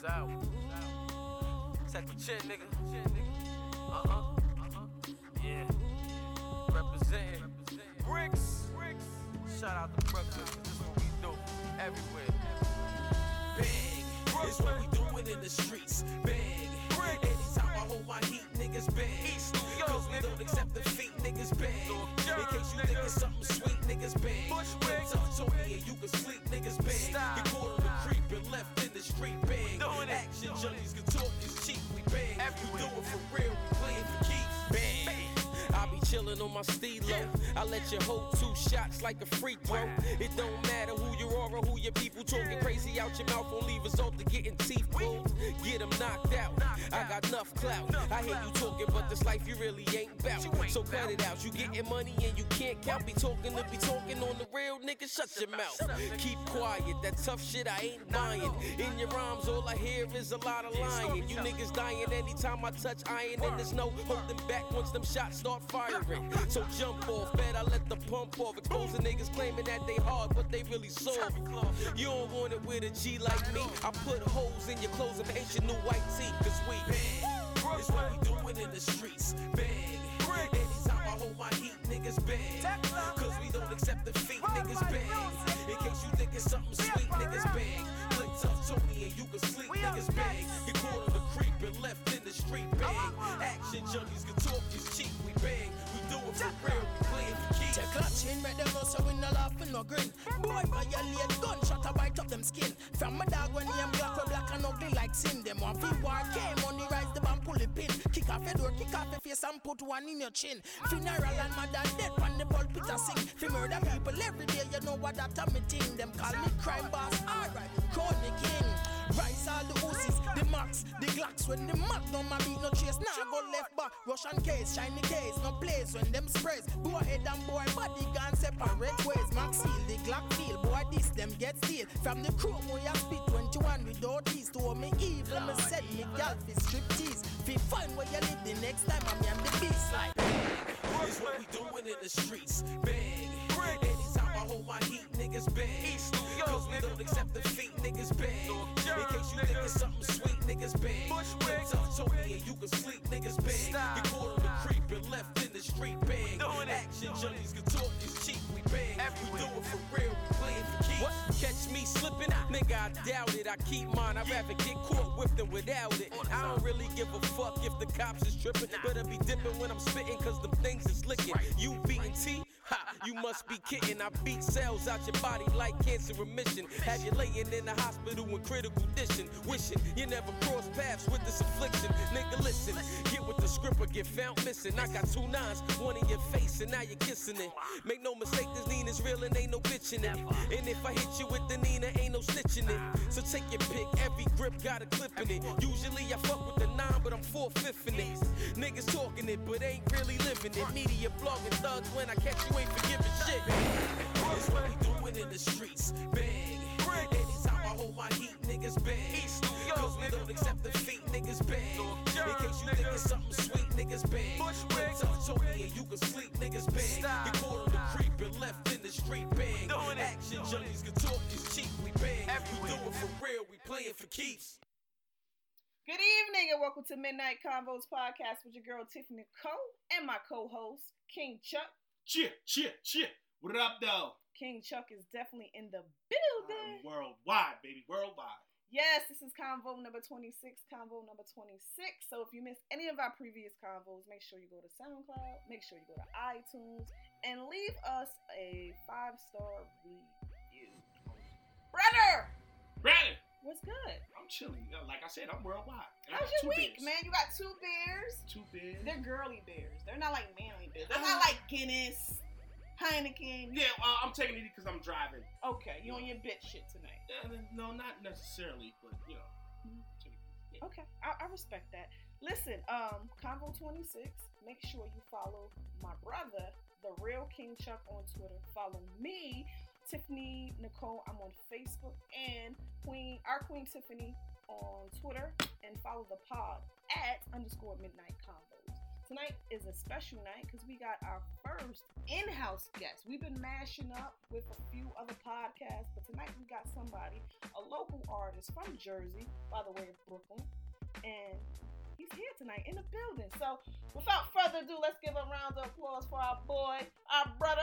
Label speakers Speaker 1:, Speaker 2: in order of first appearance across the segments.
Speaker 1: Set the chin, nigga. Yeah. Representing Bricks. Shout out to Brooklyn, 'cause this is what we do everywhere.
Speaker 2: Bang, it's what we doing in the streets. Bang, anytime I hold my heat, niggas bang. Cause we don't accept defeat, niggas bang. In case you think it's something sweet, niggas bang. When tough Tony and you can sleep, niggas bang. Get caught on the creep and left in the street, bang. Action junkies can talk is cheap, we bang. We do it for real, we playing for keeps, bang. I be chillin' on my stilo. I let you hold 2 shots like a free throw. It don't matter who you are or who your people talking crazy out your mouth only result to getting teeth pulled. Get them knocked out. I got enough clout. I hear you talking, but this life you really ain't bout. So cut it out. You getting money and you can't count. Be talking on the real, nigga. Shut your mouth. Keep quiet. That tough shit I ain't buying. In your rhymes, all I hear is a lot of lying. You niggas dying anytime I touch iron, and there's no holding back once them shots start firing. So jump off, bet I let the pump off. Exposing niggas claiming that they hard, but they really soft. You don't want it with a G like me. I put holes in your clothes and paint your new white tee. Cause we bang, it's what we doing in the streets. Bang, anytime I hold my heat, niggas bang. Cause we don't accept defeat, niggas bang. In case you think it's something sweet, niggas bang. Click tough Tony and you can sleep, niggas bang. Get caught on the creep and left in the street, bang. Action junkies can talk is cheap, we bang. We do it for real, we playing for keeps.
Speaker 3: Take clutch in, make them know so we no laugh and no grin. Boy, violate gunshot a bite up them skin. From my dog when name black and ugly like sin. Them one feel war came, money rise the band pull the pin. Kick off your door, kick off your face and put one in your chin. Funeral and mother dead on the pulpit a sing. Fi murder people every day, you know what that a me thing. Them call me crime boss, alright, call me king. Rise all the Usis, the Max, the Glocks. When the Magnum a beat no chase, now go left back. Russian case, shiny case, no place when them sprays. Go ahead and boy, body gun separate ways. Max seal, the Glock feel, boy this them get steal. From the crew, boy I spit 21 without these. To me evil, me said me gal fi strip tease. Fi find where you live the next time, I'm the beast like.
Speaker 2: It's what we doing in the streets, bang. Anytime I hold my heat, niggas bang. Cause we don't accept defeat, niggas bang. In case you think it's something sweet, niggas bang. When tough Tony and you can sleep, niggas bang. Get caught on the creep and left in the street, bang. Action junkies can talk is cheap, we bang. We do it for real, we playing for keeps. What? Catch me slipping? Nigga, I doubt it. I keep mine, I'd rather get caught with than without it. I don't really give a fuck if the cops is tripping. But I be dipping when I'm spitting, cause them things is licking. You beating T? Ha, you must be kidding. I beat cells out your body like cancer remission. Have you laying in the hospital in critical condition. Wishing you never cross paths with this affliction. Nigga, listen, get with the script or get found missing. I got 2 9s, one in your face, and now you're kissing it. Make no mistake, this Nina's real and ain't no bitching it. And if I hit you with the Nina, ain't no snitching it. So take your pick, every grip got a clip in it. Usually I fuck with the 9, but I'm 4/5 in it. Niggas talking it, but ain't really living it. Media blogging thugs, when I catch you ain't forgiving shit. It's what we doing in the streets, bang. Anytime I hold my heat, niggas bang. Cause we don't accept defeat, niggas bang. In case you think it's something sweet, niggas bang. When tough Tony and you can sleep, niggas bang. Get caught on the creep and left in the street, bang. Action junkies can talk is cheap, we bang. We do it for real, we playing for keeps.
Speaker 4: Good evening and welcome to Midnight Convos podcast with your girl Tiffany Cole and my co-host King Chuck.
Speaker 5: Cheer. What up, though?
Speaker 4: King Chuck is definitely in the building.
Speaker 5: Worldwide, baby, worldwide.
Speaker 4: Yes, this is Convo number 26, So if you missed any of our previous convos, make sure you go to SoundCloud, make sure you go to iTunes, and leave us a 5-star review. Brother! What's good?
Speaker 5: I'm chilling. Like I said, I'm worldwide.
Speaker 4: How's your week, man? You got 2 beers.
Speaker 5: 2 beers.
Speaker 4: They're girly beers. They're not like manly beers. They're not like Guinness, Heineken.
Speaker 5: Yeah, I'm taking it because I'm driving.
Speaker 4: Okay, you on your bitch shit tonight.
Speaker 5: No, not necessarily, but, you know.
Speaker 4: Yeah. Okay, I respect that. Listen, Convo 26, make sure you follow my brother, The Real King Chuck, on Twitter. Follow me, Tiffany Nicole. I'm on Facebook, and our Queen Tiffany on Twitter, and follow the pod at _Midnight Convos. Tonight is a special night because we got our first in-house guest. We've been mashing up with a few other podcasts, but tonight we got somebody, a local artist from Jersey, by the way of Brooklyn, and he's here tonight in the building. So, without further ado, let's give a round of applause for our boy, our brother,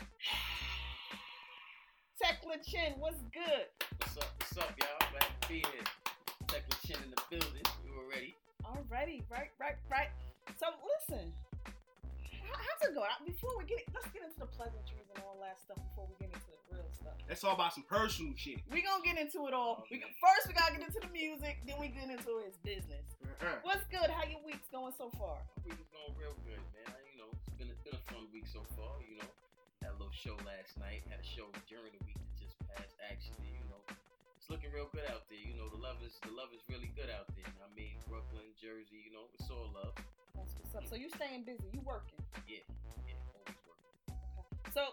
Speaker 4: Tekla Chin. What's good?
Speaker 6: What's up, y'all? Glad to be here. Tekla Chin in the building. You already?
Speaker 4: Alrighty, right. So listen, how's it going? Let's get into the pleasantries and all that stuff before we get into the real stuff.
Speaker 5: Let's talk about some personal shit.
Speaker 4: We gonna get into it all.
Speaker 6: Okay.
Speaker 4: First, we gotta get into the music, then we get into his business.
Speaker 5: Uh-huh.
Speaker 4: What's good? How your week's going so far?
Speaker 6: My week is going real good, man. It's been a fun week so far. Had a little show last night. Had a show during the week that just passed. Actually, it's looking real good out there. The love is really good out there. I mean, Brooklyn, Jersey. It's all love.
Speaker 4: That's what's up. So you staying busy? You working?
Speaker 6: Yeah, always working.
Speaker 4: Okay. So,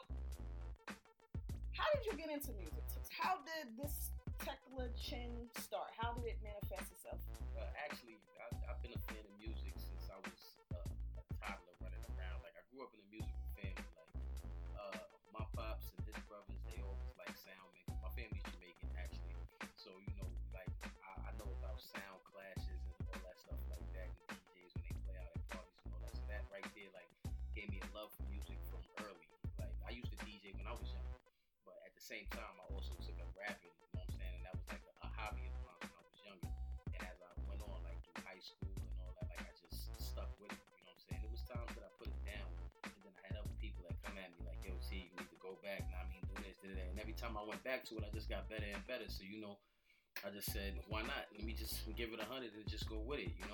Speaker 4: how did you get into music? How did this Tekla Chin start? How did it manifest itself?
Speaker 6: Actually, I've been a fan of music since I was a toddler running around. Like, I grew up in a musical family. Like, my pops and his brothers, they always like sound makers. My family's Jamaican, actually. So, like, I know about sound clashes and all that stuff like that. The DJs, when they play out at parties and all that. So that right there, like, gave me a love for music from early. Like, I used to DJ when I was young. But at the same time, I also took up rapping, you know what I'm saying? And that was like a hobby of mine when I was younger. And as I went on, like through high school and all that, like I just stuck with it, you know what I'm saying? It was times that I put it down, and then I had other people that come at me like, yo, T, you need to go back, do this, do that. And every time I went back to it, I just got better and better. So, I just said, why not? Let me just give it 100 and just go with it,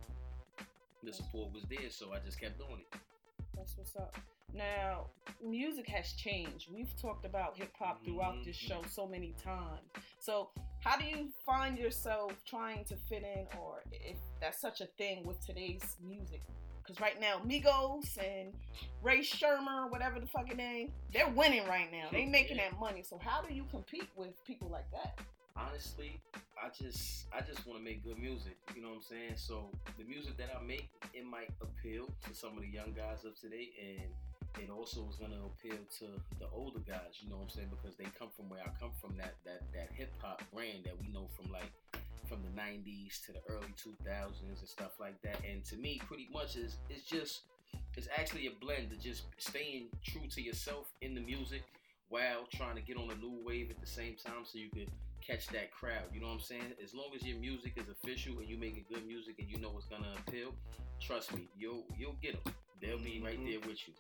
Speaker 6: The support was there, so I just kept doing it.
Speaker 4: That's what's up. Now, music has changed. We've talked about hip hop throughout this show so many times. So, how do you find yourself trying to fit in, or if that's such a thing with today's music? Because right now, Migos and Ray Shermer, whatever the fucking name, they're winning right now. They making that money. So, how do you compete with people like that?
Speaker 6: Honestly, I just want to make good music, you know what I'm saying? So the music that I make, it might appeal to some of the young guys of today, and it also is going to appeal to the older guys, you know what I'm saying? Because they come from where I come from, that hip hop brand that we know from the 90s to the early 2000s and stuff like that. And to me, pretty much it's actually a blend of just staying true to yourself in the music while trying to get on a new wave at the same time, so you could catch that crowd, you know what I'm saying? As long as your music is official and you making good music and you know it's gonna appeal, trust me, you'll get them. They'll be right there with you.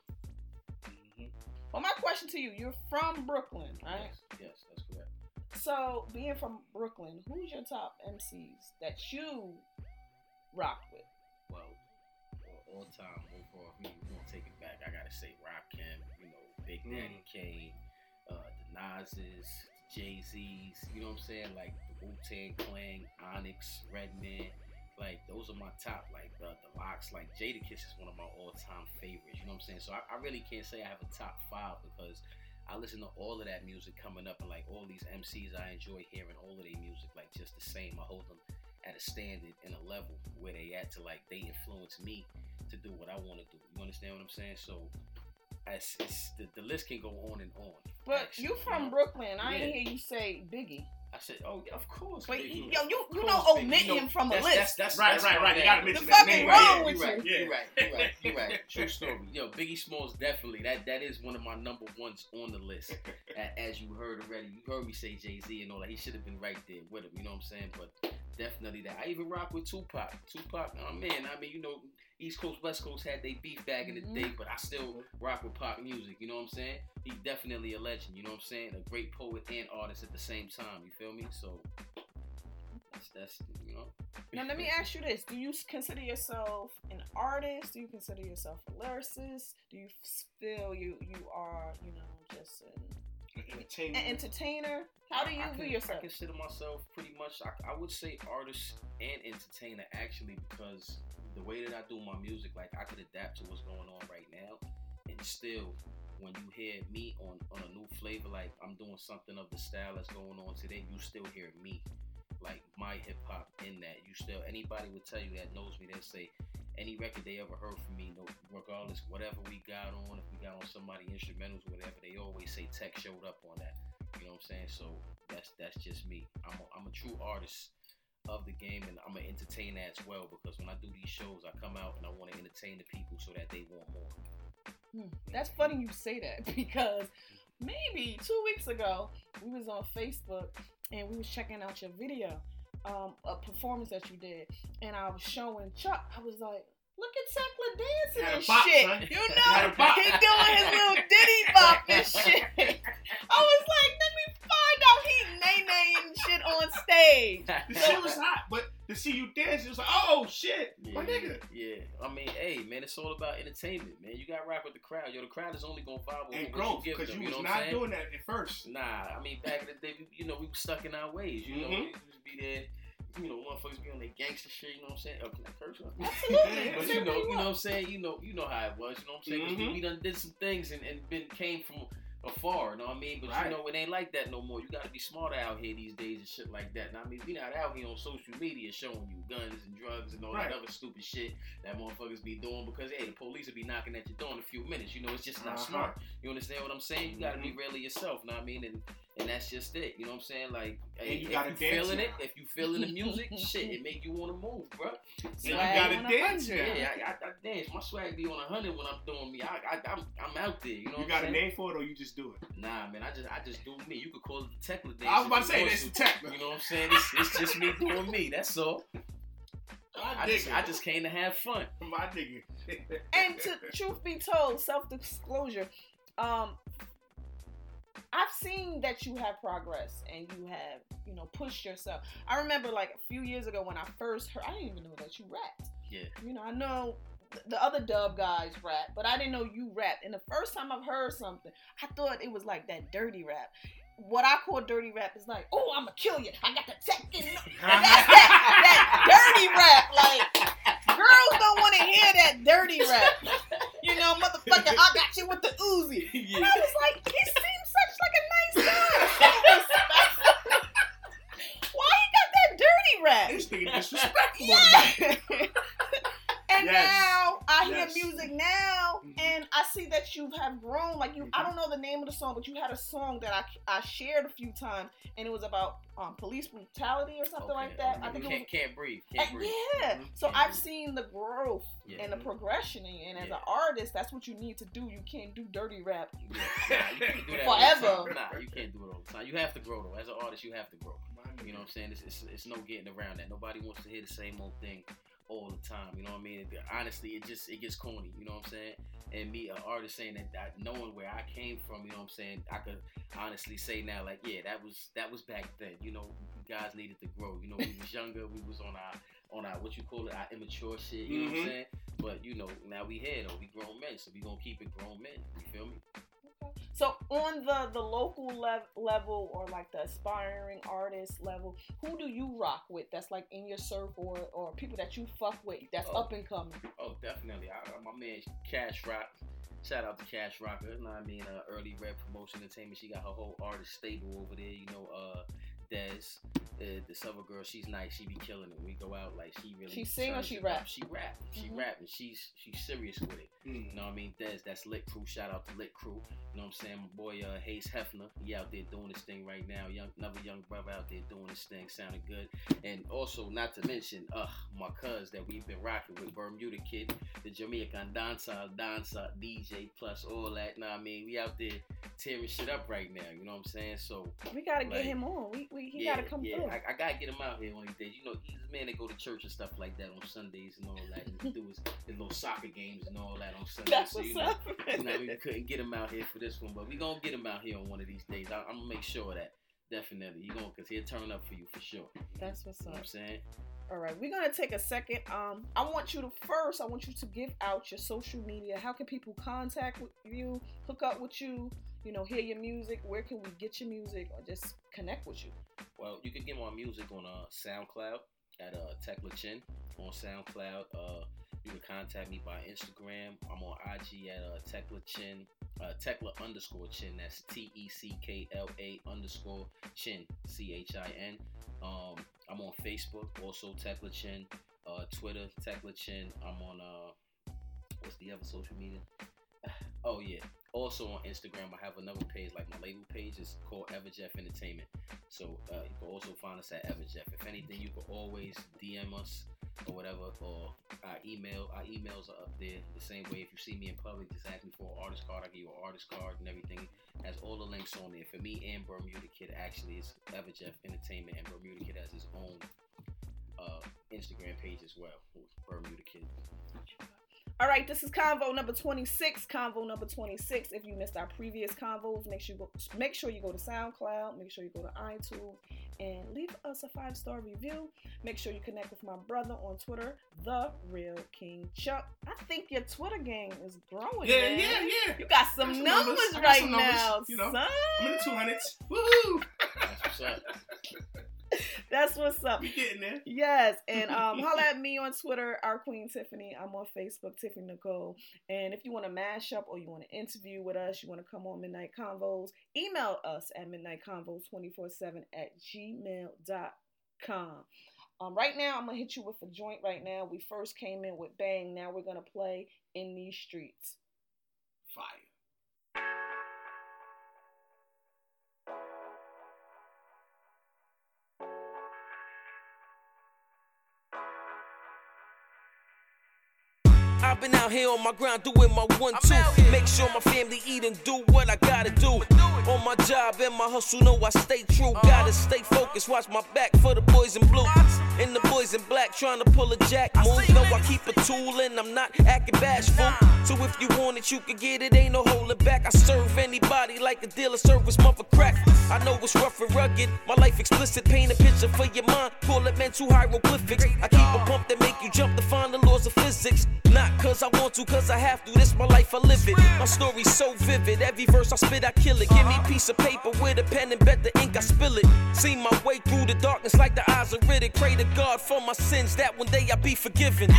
Speaker 4: Well, my question to you, you're from Brooklyn, right?
Speaker 6: Yes, that's correct.
Speaker 4: So, being from Brooklyn, who's your top MCs that you rock with?
Speaker 6: Well, all time overall, we're gonna take it back. I gotta say Rakim, Big Daddy Kane, the Nas's, Jay-Z's, you know what I'm saying? Like the Wu-Tang Clan, Onyx, Redman, like those are my top. Like the Lox, like Jadakiss is one of my all-time favorites. You know what I'm saying? So I really can't say I have a top 5 because I listen to all of that music coming up, and like all these MCs, I enjoy hearing all of their music like just the same. I hold them at a standard and a level where they at to like they influence me to do what I want to do. You understand what I'm saying? So the list can go on and on.
Speaker 4: But actually, you from Brooklyn. I didn't hear you say Biggie.
Speaker 6: I said, oh, yeah, of course.
Speaker 4: But
Speaker 6: Biggie.
Speaker 4: you don't omit him from the list.
Speaker 6: That's
Speaker 5: right. You gotta mention
Speaker 4: the
Speaker 5: that
Speaker 4: fucking
Speaker 5: name.
Speaker 4: wrong with you.
Speaker 6: You're right. True story. Biggie Smalls definitely. That is one of my number ones on the list. As you heard already, you heard me say Jay-Z and all that. He should have been right there with him. You know what I'm saying? But definitely that. I even rock with Tupac. Oh man, East Coast, West Coast had they beef back in the day, but I still rock with Pac music, you know what I'm saying? He's definitely a legend, you know what I'm saying? A great poet and artist at the same time, you feel me? So, that's
Speaker 4: Now, let me ask you this. Do you consider yourself an artist? Do you consider yourself a lyricist? Do you feel you are, just an entertainer? How do you view yourself?
Speaker 6: I consider myself pretty much, I would say artist and entertainer, actually, because the way that I do my music, like I could adapt to what's going on right now, and still, when you hear me on a new flavor, like I'm doing something of the style that's going on today, you still hear me. like my hip hop in that. You still, anybody would tell you that knows me, they'll say any record they ever heard from me, no, regardless whatever we got on, if we got on somebody instrumentals or whatever, they always say Tech showed up on that. You know what I'm saying? So that's just me. I'm a true artist of the game, and I'm an entertainer as well, because when I do these shows, I come out and I want to entertain the people so that they want more.
Speaker 4: That's funny you say that, because maybe 2 weeks ago we was on Facebook and we was checking out your video, a performance that you did, and I was showing Chuck. I was like, look at Tekla dancing and shit.
Speaker 5: Son.
Speaker 4: You know, he doing his little diddy bop and shit. I was like, let me find out he nay-naying shit on stage.
Speaker 5: The shit was hot, but to see you dance, it was like, oh shit, my nigga.
Speaker 6: Yeah. I mean, hey man, it's all about entertainment, man. You gotta rock with the crowd. Yo, the crowd is only gonna vibe with
Speaker 5: And
Speaker 6: what
Speaker 5: growth,
Speaker 6: you give
Speaker 5: because
Speaker 6: them.
Speaker 5: you
Speaker 6: You know
Speaker 5: was
Speaker 6: what I'm
Speaker 5: not
Speaker 6: saying?
Speaker 5: doing that at first.
Speaker 6: Nah, I mean, back in the day, we were stuck in our ways. You know, we used to be there. You know, motherfuckers be on their gangster shit. You know what I'm saying? Oh, can I curse?
Speaker 4: Absolutely.
Speaker 6: But you know what I'm saying. You know how it was. You know what I'm saying? 'Cause we done did some things and came from afar. You know what I mean? But you know, it ain't like that no more. You got to be smarter out here these days and shit like that. And I mean, we not out here on social media showing you guns and drugs and all that other stupid shit that motherfuckers be doing, because hey, the police will be knocking at your door in a few minutes. You know, it's just not smart. You understand what I'm saying? You got to be really yourself. Know what I mean? And that's just it. You know what I'm saying? Like, hey,
Speaker 5: you gotta
Speaker 6: if you
Speaker 5: dance
Speaker 6: feeling
Speaker 5: now.
Speaker 6: it, if you feeling the music, shit, it make you want to move, bro.
Speaker 5: And you gotta dance now.
Speaker 6: Yeah, I dance. My swag be on 100 when I'm doing me. I'm out there. You know what I'm
Speaker 5: got
Speaker 6: saying?
Speaker 5: a name for it, or you just do it?
Speaker 6: Nah, man, I just do me. You could call it the Tekla dance.
Speaker 5: I was about
Speaker 6: if
Speaker 5: to
Speaker 6: you
Speaker 5: say
Speaker 6: want
Speaker 5: that's the tech, man.
Speaker 6: You know what I'm saying? It's just me doing me. That's all. I just came to have fun.
Speaker 5: My nigga.
Speaker 4: And to truth be told, self-disclosure, I've seen that you have progress and you have, you know, pushed yourself. I remember like a few years ago when I first heard, I didn't even know that you rapped.
Speaker 6: Yeah.
Speaker 4: You know, I know the other dub guys rap, but I didn't know you rapped. And the first time I've heard something, I thought it was like that dirty rap. What I call dirty rap is like, oh, I'ma kill you. I got the tech in. That's that dirty rap. Like, girls don't want to hear that dirty rap. You know, motherfucker, I got you with the Uzi.
Speaker 6: Yeah.
Speaker 4: And I was like, he seems such like a nice guy. So respectful. Why he got that dirty rap?
Speaker 5: This nigga disrespectful.
Speaker 4: Yeah. And
Speaker 5: Yes.
Speaker 4: now I hear
Speaker 5: Yes.
Speaker 4: music now, and I see that you have grown. Like you, I don't know the name of the song, but you had a song that I shared a few times, and it was about police brutality or something like that. I think it was.
Speaker 6: Can't breathe. Can't breathe.
Speaker 4: Yeah. So
Speaker 6: Can't
Speaker 4: I've
Speaker 6: breathe.
Speaker 4: seen the growth and the progression, and as an artist, that's what you need to do. You can't do dirty rap.
Speaker 6: Yeah. Nah, you can't do that
Speaker 4: Forever.
Speaker 6: all the time. Nah, you can't do it all the time. You have to grow though. As an artist, you have to grow. You know what I'm saying? It's no getting around that. Nobody wants to hear the same old thing all the time. You know what I mean? Honestly, it gets corny. You know what I'm saying? And me, an artist, saying that knowing where I came from, you know what I'm saying? I could honestly say now, like, yeah, that was back then. You know, guys needed to grow. You know, we was younger. We was on our what you call it, our immature shit. You know what I'm saying? But you know, now we here though. We grown men, so we gonna keep it grown men. You feel me?
Speaker 4: So on the local level or like the aspiring artist level, who do you rock with that's like in your circle or people that you fuck with that's up and coming?
Speaker 6: Oh, definitely. My man Cash Rock. Shout out to Cash Rocker. You know what I mean? Early Red Promotion Entertainment. She got her whole artist stable over there. You know, Des, this other girl, she's nice. She be killing it. We go out like she really.
Speaker 4: She sing or she rap?
Speaker 6: She rap. She rap, and she's serious with it. You know what I mean? Des, that's Lit Crew. Shout out to Lit Crew. You know what I'm saying? My boy Hayes Hefner, he out there doing his thing right now. Another young brother out there doing his thing, sounding good. And also, not to mention, my cuz that we've been rocking with, Bermuda Kid, the Jamaican dancer, DJ, plus all that. Know what I mean? We out there tearing shit up right now. You know what I'm saying? So
Speaker 4: we gotta get him on. He gotta come through.
Speaker 6: I gotta get him out here one of these days. You know, he's a man that go to church and stuff like that on Sundays and all that, and do his little soccer games and all that on Sundays.
Speaker 4: That's
Speaker 6: so
Speaker 4: what's
Speaker 6: you know,
Speaker 4: up.
Speaker 6: we couldn't get him out here for this one, but we gonna get him out here on one of these days. I'm gonna make sure of that. Definitely, you gonna, cause he'll turn up for you for sure.
Speaker 4: That's what's
Speaker 6: You know
Speaker 4: up.
Speaker 6: what I'm saying?
Speaker 4: All right, we're gonna take a second. I want you to give out your social media. How can people contact with you, hook up with you? You know, hear your music. Where can we get your music, or just connect with you?
Speaker 6: Well, you can get my music on SoundCloud at Tekla Chin on SoundCloud. You can contact me by Instagram. I'm on IG at Tekla Chin Tekla_Chin. That's TECKLA_Chin, CHIN. I'm on Facebook, also Tekla Chin. Twitter, Tekla Chin. I'm on what's the other social media? Oh yeah. Also on Instagram, I have another page, like my label page is called Everjeff Entertainment. So you can also find us at Everjeff. If anything, you can always DM us or whatever, or our emails are up there the same way. If you see me in public, just ask me for an artist card. I give you an artist card and everything. Has all the links on there. For me and Bermuda Kid, actually, it's Everjeff Entertainment, and Bermuda Kid has his own Instagram page as well, Bermuda Kid.
Speaker 4: All right, this is convo number 26. Convo number 26. If you missed our previous convos, make sure you go to SoundCloud. Make sure you go to iTunes and leave us a 5-star review. Make sure you connect with my brother on Twitter, The Real King Chuck. I think your Twitter game is growing.
Speaker 5: Yeah,
Speaker 4: man.
Speaker 5: yeah.
Speaker 4: You got some numbers
Speaker 5: I got
Speaker 4: right
Speaker 5: some
Speaker 4: now,
Speaker 5: you know,
Speaker 4: son.
Speaker 5: I'm in the 200s. Woohoo!
Speaker 6: That's what's up.
Speaker 4: That's what's up.
Speaker 5: We getting there.
Speaker 4: Yes, and holla at me on Twitter, our Queen Tiffany. I'm on Facebook, Tiffany Nicole. And if you want to mash up or you want to interview with us, you want to come on Midnight Convos, email us at midnightconvos247@gmail.com. Right now, I'm going to hit you with a joint right now. We first came in with Bang. Now we're going to play In These Streets.
Speaker 5: Fire.
Speaker 2: I've been out here on my grind doing my 1-2. Make sure my family eat and do what I gotta do. On my job and my hustle, know I stay true. Gotta stay focused, watch my back for the boys in blue. And the boys in black trying to pull a jack move. Know I keep a tool and I'm not acting bashful. So if you want it, you can get it, ain't no holding back. I serve anybody like a dealer service mother crack. I know it's rough and rugged, my life explicit. Paint a picture for your mind, call it mental hieroglyphics. I keep a pump that make you jump to find the laws of physics. Not cause I want to, cause I have to, this my life, I live it. My story's so vivid, every verse I spit, I kill it. Give me a piece of paper with a pen and bet the ink, I spill it. See my way through the darkness like the eyes of Riddick. Pray to God for my sins, that one day I'll be forgiven.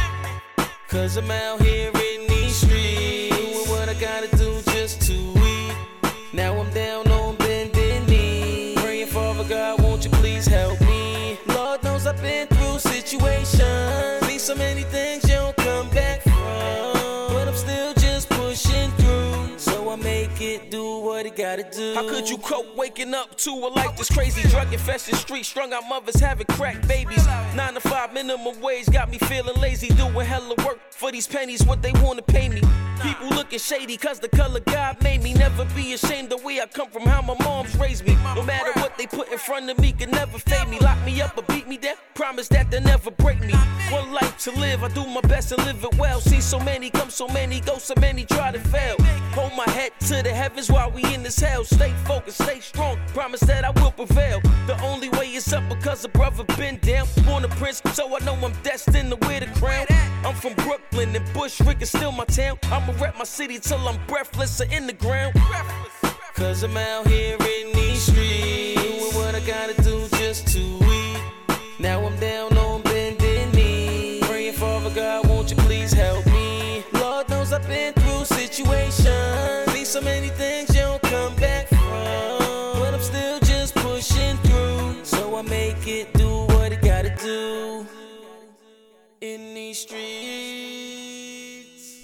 Speaker 2: Cause I'm out here in these streets, doing what I gotta do just to eat. Now I'm down on bending knee, praying, Father God, won't you please help me? Lord knows I've been through situations, seen so many things you don't come back from, but I'm still just pushing through, so I make it do what it gotta do. How could you cope waking up to a life this crazy? Drug infested street, strung out mothers having crack babies. 9 to 5 minimum wage got me feeling lazy, doing hella work for these pennies, what they wanna pay me. People looking shady cause the color God made me. Never be ashamed the way I come from, how my mom's raised me. No matter what they put in front of me can never fade me. Lock me up or beat me down, promise that they'll never break me. One life to live, I do my best and live it well. See so many come, so many go, so many try to fail. Hold my head to the heavens while we in this hell. Stay focused, stay strong, promise that I will prevail. The only way is up because a brother been down. Born a prince, so I know I'm destined to wear the crown. I'm from Brooklyn and Bushwick is still my town. I'ma rep my city till I'm breathless or in the ground. Cause I'm out here in these streets, doing what I gotta do just to eat. Now I'm down on bending knee, praying, Father God, won't you please help me? Lord knows I've been through situations, seen so many things you don't come back from, but I'm still just pushing through, so I make it do what it gotta do. In these streets,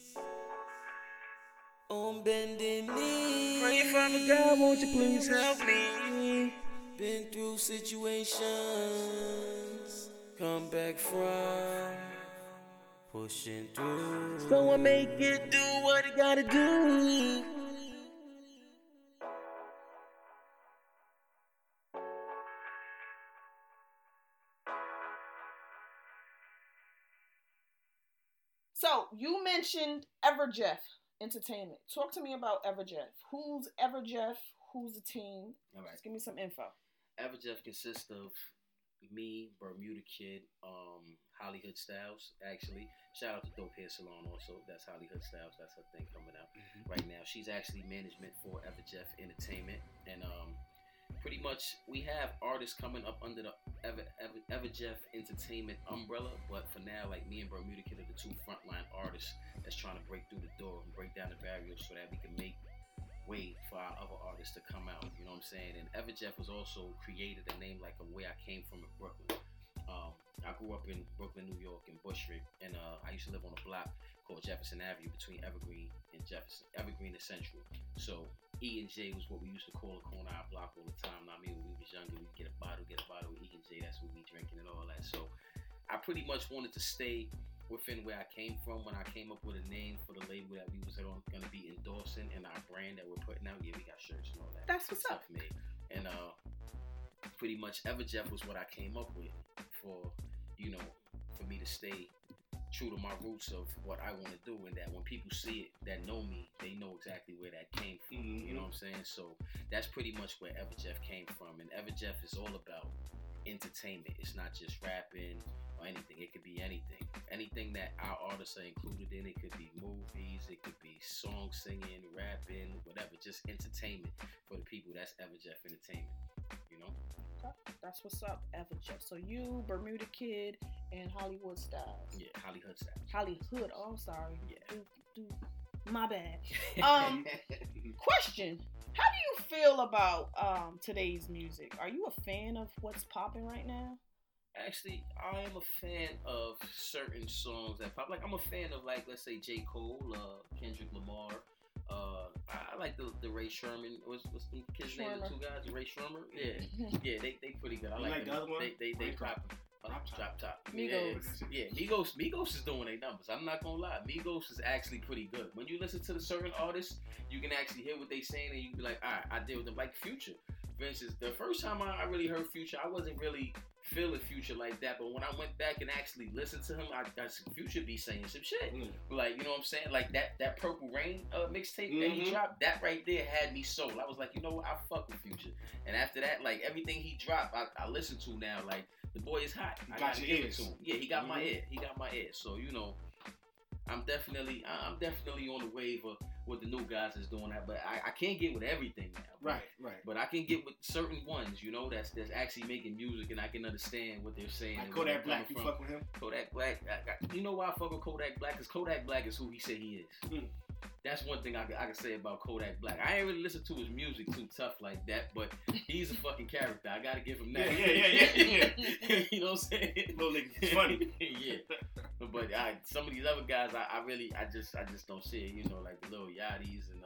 Speaker 2: on bending knee, praying, Father God, won't you please help me? Been through situations, come back from, pushing through, so I make it do what it gotta do.
Speaker 4: So you mentioned Everjeff Entertainment. Talk to me about Everjeff. Who's Everjeff? Who's the team?
Speaker 6: All right.
Speaker 4: Just give me some info.
Speaker 6: Everjeff consists of me, Bermuda Kid, Hollywood Styles, actually. Shout out to Dope Hair Salon also. That's Hollywood Styles. That's her thing coming out right now. She's actually management for Everjeff Entertainment. And pretty much we have artists coming up under the Everjeff Entertainment umbrella, but for now, like me and Bermuda Kid are the two frontline artists that's trying to break through the door and break down the barriers so that we can make way for our other artists to come out. You know what I'm saying? And Everjeff was also created a name like where I came from in Brooklyn. I grew up in Brooklyn, New York, in Bushwick, and I used to live on a block called Jefferson Avenue between Evergreen and Central. So E and J was what we used to call the corner of our block all the time. I mean, when we was younger, we'd get a bottle of E and J. That's what we drinking and all that. So I pretty much wanted to stay within where I came from when I came up with a name for the label that we was going to be endorsing and our brand that we're putting out. Yeah, we got shirts and all that.
Speaker 4: That's what's up.
Speaker 6: Made. And pretty much Everjeff was what I came up with for me to stay true to my roots of what I want to do, and that when people see it that know me, they know exactly where that came from. Mm-hmm. You know what I'm saying? So that's pretty much where Everjeff came from. And Everjeff is all about entertainment. It's not just rapping or anything. It could be anything. Anything that our artists are included in. It could be movies, it could be song singing, rapping, whatever. Just entertainment for the people. That's Everjeff Entertainment. You know?
Speaker 4: That's what's up, Everjeff. So you, Bermuda Kid, and Hollywood Styles.
Speaker 6: Yeah, Hollywood Styles.
Speaker 4: Hollywood. Oh, I'm sorry.
Speaker 6: Yeah.
Speaker 4: My bad. Question: how do you feel about today's music? Are you a fan of what's popping right now?
Speaker 6: Actually, I am a fan of certain songs that pop. Like, I'm a fan of, like, let's say J. Cole, Kendrick Lamar. I like the Ray Sherman. What's the kid's name? The two guys, Ray Sherman. Yeah, they pretty good. I like
Speaker 5: the other one.
Speaker 6: They drop top.
Speaker 4: Migos.
Speaker 6: Yeah, Migos is doing their numbers. I'm not gonna lie, Migos is actually pretty good. When you listen to the certain artists, you can actually hear what they saying, and you can be like, alright, I deal with them. Like Future, for instance. The first time I really heard Future, I wasn't really feeling Future like that, but when I went back and actually listened to him, I got some Future be saying some shit. Like, you know what I'm saying? Like that Purple Rain mixtape that he dropped, that right there had me sold. I was like, you know what? I fuck with Future. And after that, like everything he dropped, I listen to now. Like, the boy is hot. I gotta give it to him. Yeah, he got my ear. So, you know, I'm definitely on the wave of what the new guys is doing that, but I can't get with everything now.
Speaker 5: Right.
Speaker 6: But I can get with certain ones, you know, that's actually making music, and I can understand what they're saying.
Speaker 5: Like Kodak Black, you fuck with him?
Speaker 6: Kodak Black, you know why I fuck with Kodak Black? Because Kodak Black is who he said he is. That's one thing I can say about Kodak Black. I ain't really listen to his music too tough like that, but he's a fucking character. I gotta give him that.
Speaker 5: Yeah.
Speaker 6: You know what I'm saying?
Speaker 5: Little niggas is funny.
Speaker 6: Yeah. But some of these other guys, I just don't see it. You know, like the Lil Yachty's and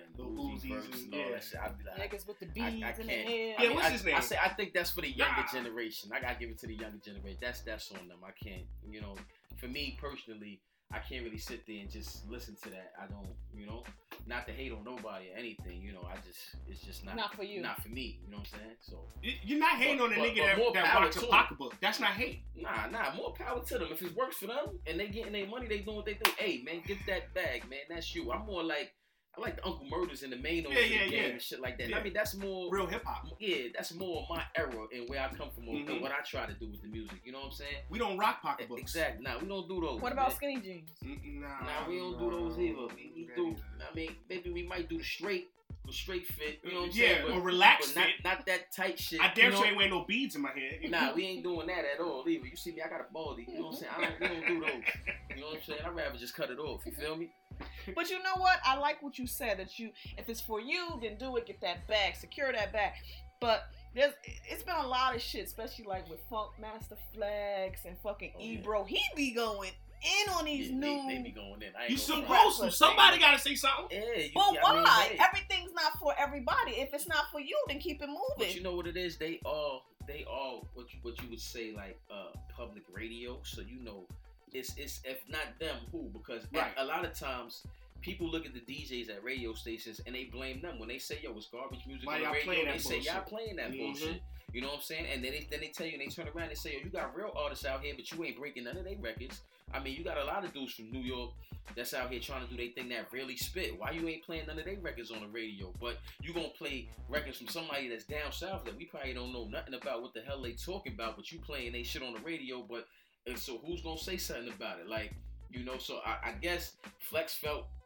Speaker 6: Uzis and all that shit. I be like,
Speaker 4: niggas with the beads in the
Speaker 6: can't.
Speaker 4: hair.
Speaker 5: Yeah, what's his name?
Speaker 6: I think that's for the younger generation. I gotta give it to the younger generation. That's on them. I can't. You know, for me personally, I can't really sit there and just listen to that. I don't, you know, not to hate on nobody or anything, you know, it's just not
Speaker 4: for you.
Speaker 6: Not for me, you know what I'm saying? So
Speaker 5: you're not hating on a nigga that watch a pocketbook. That's not hate.
Speaker 6: Nah, more power to them. If it works for them and they getting their money, they doing what they do. Hey man, get that bag, man. That's you. I'm more like, I like the Uncle Murders and the Manos and shit like that.
Speaker 5: Yeah.
Speaker 6: I mean, that's more
Speaker 5: real hip hop.
Speaker 6: Yeah, that's more my era and where I come from and what I try to do with the music. You know what I'm saying?
Speaker 5: We don't rock pocketbooks.
Speaker 6: Exactly. Nah, we don't do those.
Speaker 4: What about skinny jeans?
Speaker 6: Nah, we don't do those either. We do. I mean, maybe we might do the straight fit. You know what I'm saying?
Speaker 5: Yeah, or relaxed fit.
Speaker 6: Not that tight shit.
Speaker 5: I damn sure ain't wearing no beads in my head.
Speaker 6: Nah, we ain't doing that at all either. You see me? I got a baldy. You know what I'm saying? We don't do those. You know what I'm saying? I'd rather just cut it off. You feel me?
Speaker 4: But you know what? I like what you said, that if it's for you, then do it. Get that bag, secure that bag. But it's been a lot of shit, especially like with Funk Master Flex and fucking Ebro. He be going in on these new.
Speaker 6: They be going in.
Speaker 5: You supposed to. Somebody gotta say something.
Speaker 6: Yeah.
Speaker 4: But why? Everything's not for everybody. If it's not for you, then keep it moving.
Speaker 6: But you know what it is? They all what you would say like public radio. So you know. It's if not them, who? Because a lot of times people look at the DJs at radio stations and they blame them when they say, "Yo, it's garbage music on the radio." They say, "Y'all playing that bullshit." You know what I'm saying? And then they tell you, and they turn around and they say, "Yo, you got real artists out here, but you ain't breaking none of their records." I mean, you got a lot of dudes from New York that's out here trying to do their thing that really spit. Why you ain't playing none of their records on the radio? But you gonna play records from somebody that's down south that we probably don't know nothing about what the hell they talking about, but you playing they shit on the radio, but. And so who's gonna say something about it? Like, you know, so I guess Flex felt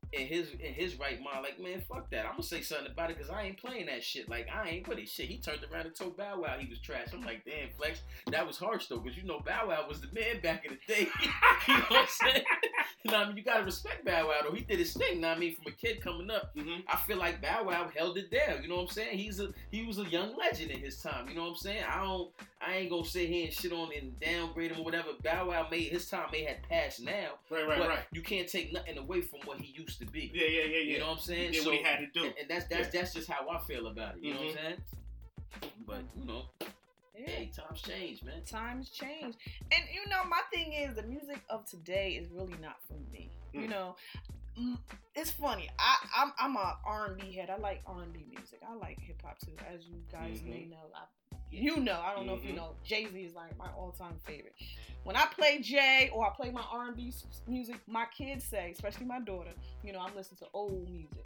Speaker 6: in his right mind, like, man, fuck that. I'm gonna say something about it because I ain't playing that shit. Like, I ain't with it. Shit, he turned around and told Bow Wow he was trash. I'm like, damn, Flex, that was harsh though, because you know Bow Wow was the man back in the day. You know what I'm saying? You know what I mean? You gotta respect Bow Wow though. He did his thing. You know what I mean? From a kid coming up, I feel like Bow Wow held it down. You know what I'm saying? He was a young legend in his time. You know what I'm saying? I ain't gonna sit here and shit on and downgrade him or whatever. Bow Wow his time may have passed now. Right. You can't take nothing away from what he used to be.
Speaker 5: Yeah.
Speaker 6: You know what I'm saying?
Speaker 5: Yeah, what he had to do.
Speaker 6: And that's just how I feel about it. You know what I'm saying? But you know, hey, times change, man.
Speaker 4: Times change, and you know, my thing is the music of today is really not for me. You know, it's funny. I'm a R&B head. I like R&B music. I like hip hop too, as you guys may know. I don't know if you know, Jay-Z is like my all-time favorite. When I play Jay or I play my R&B music, my kids say, especially my daughter, you know, I'm listening to old music.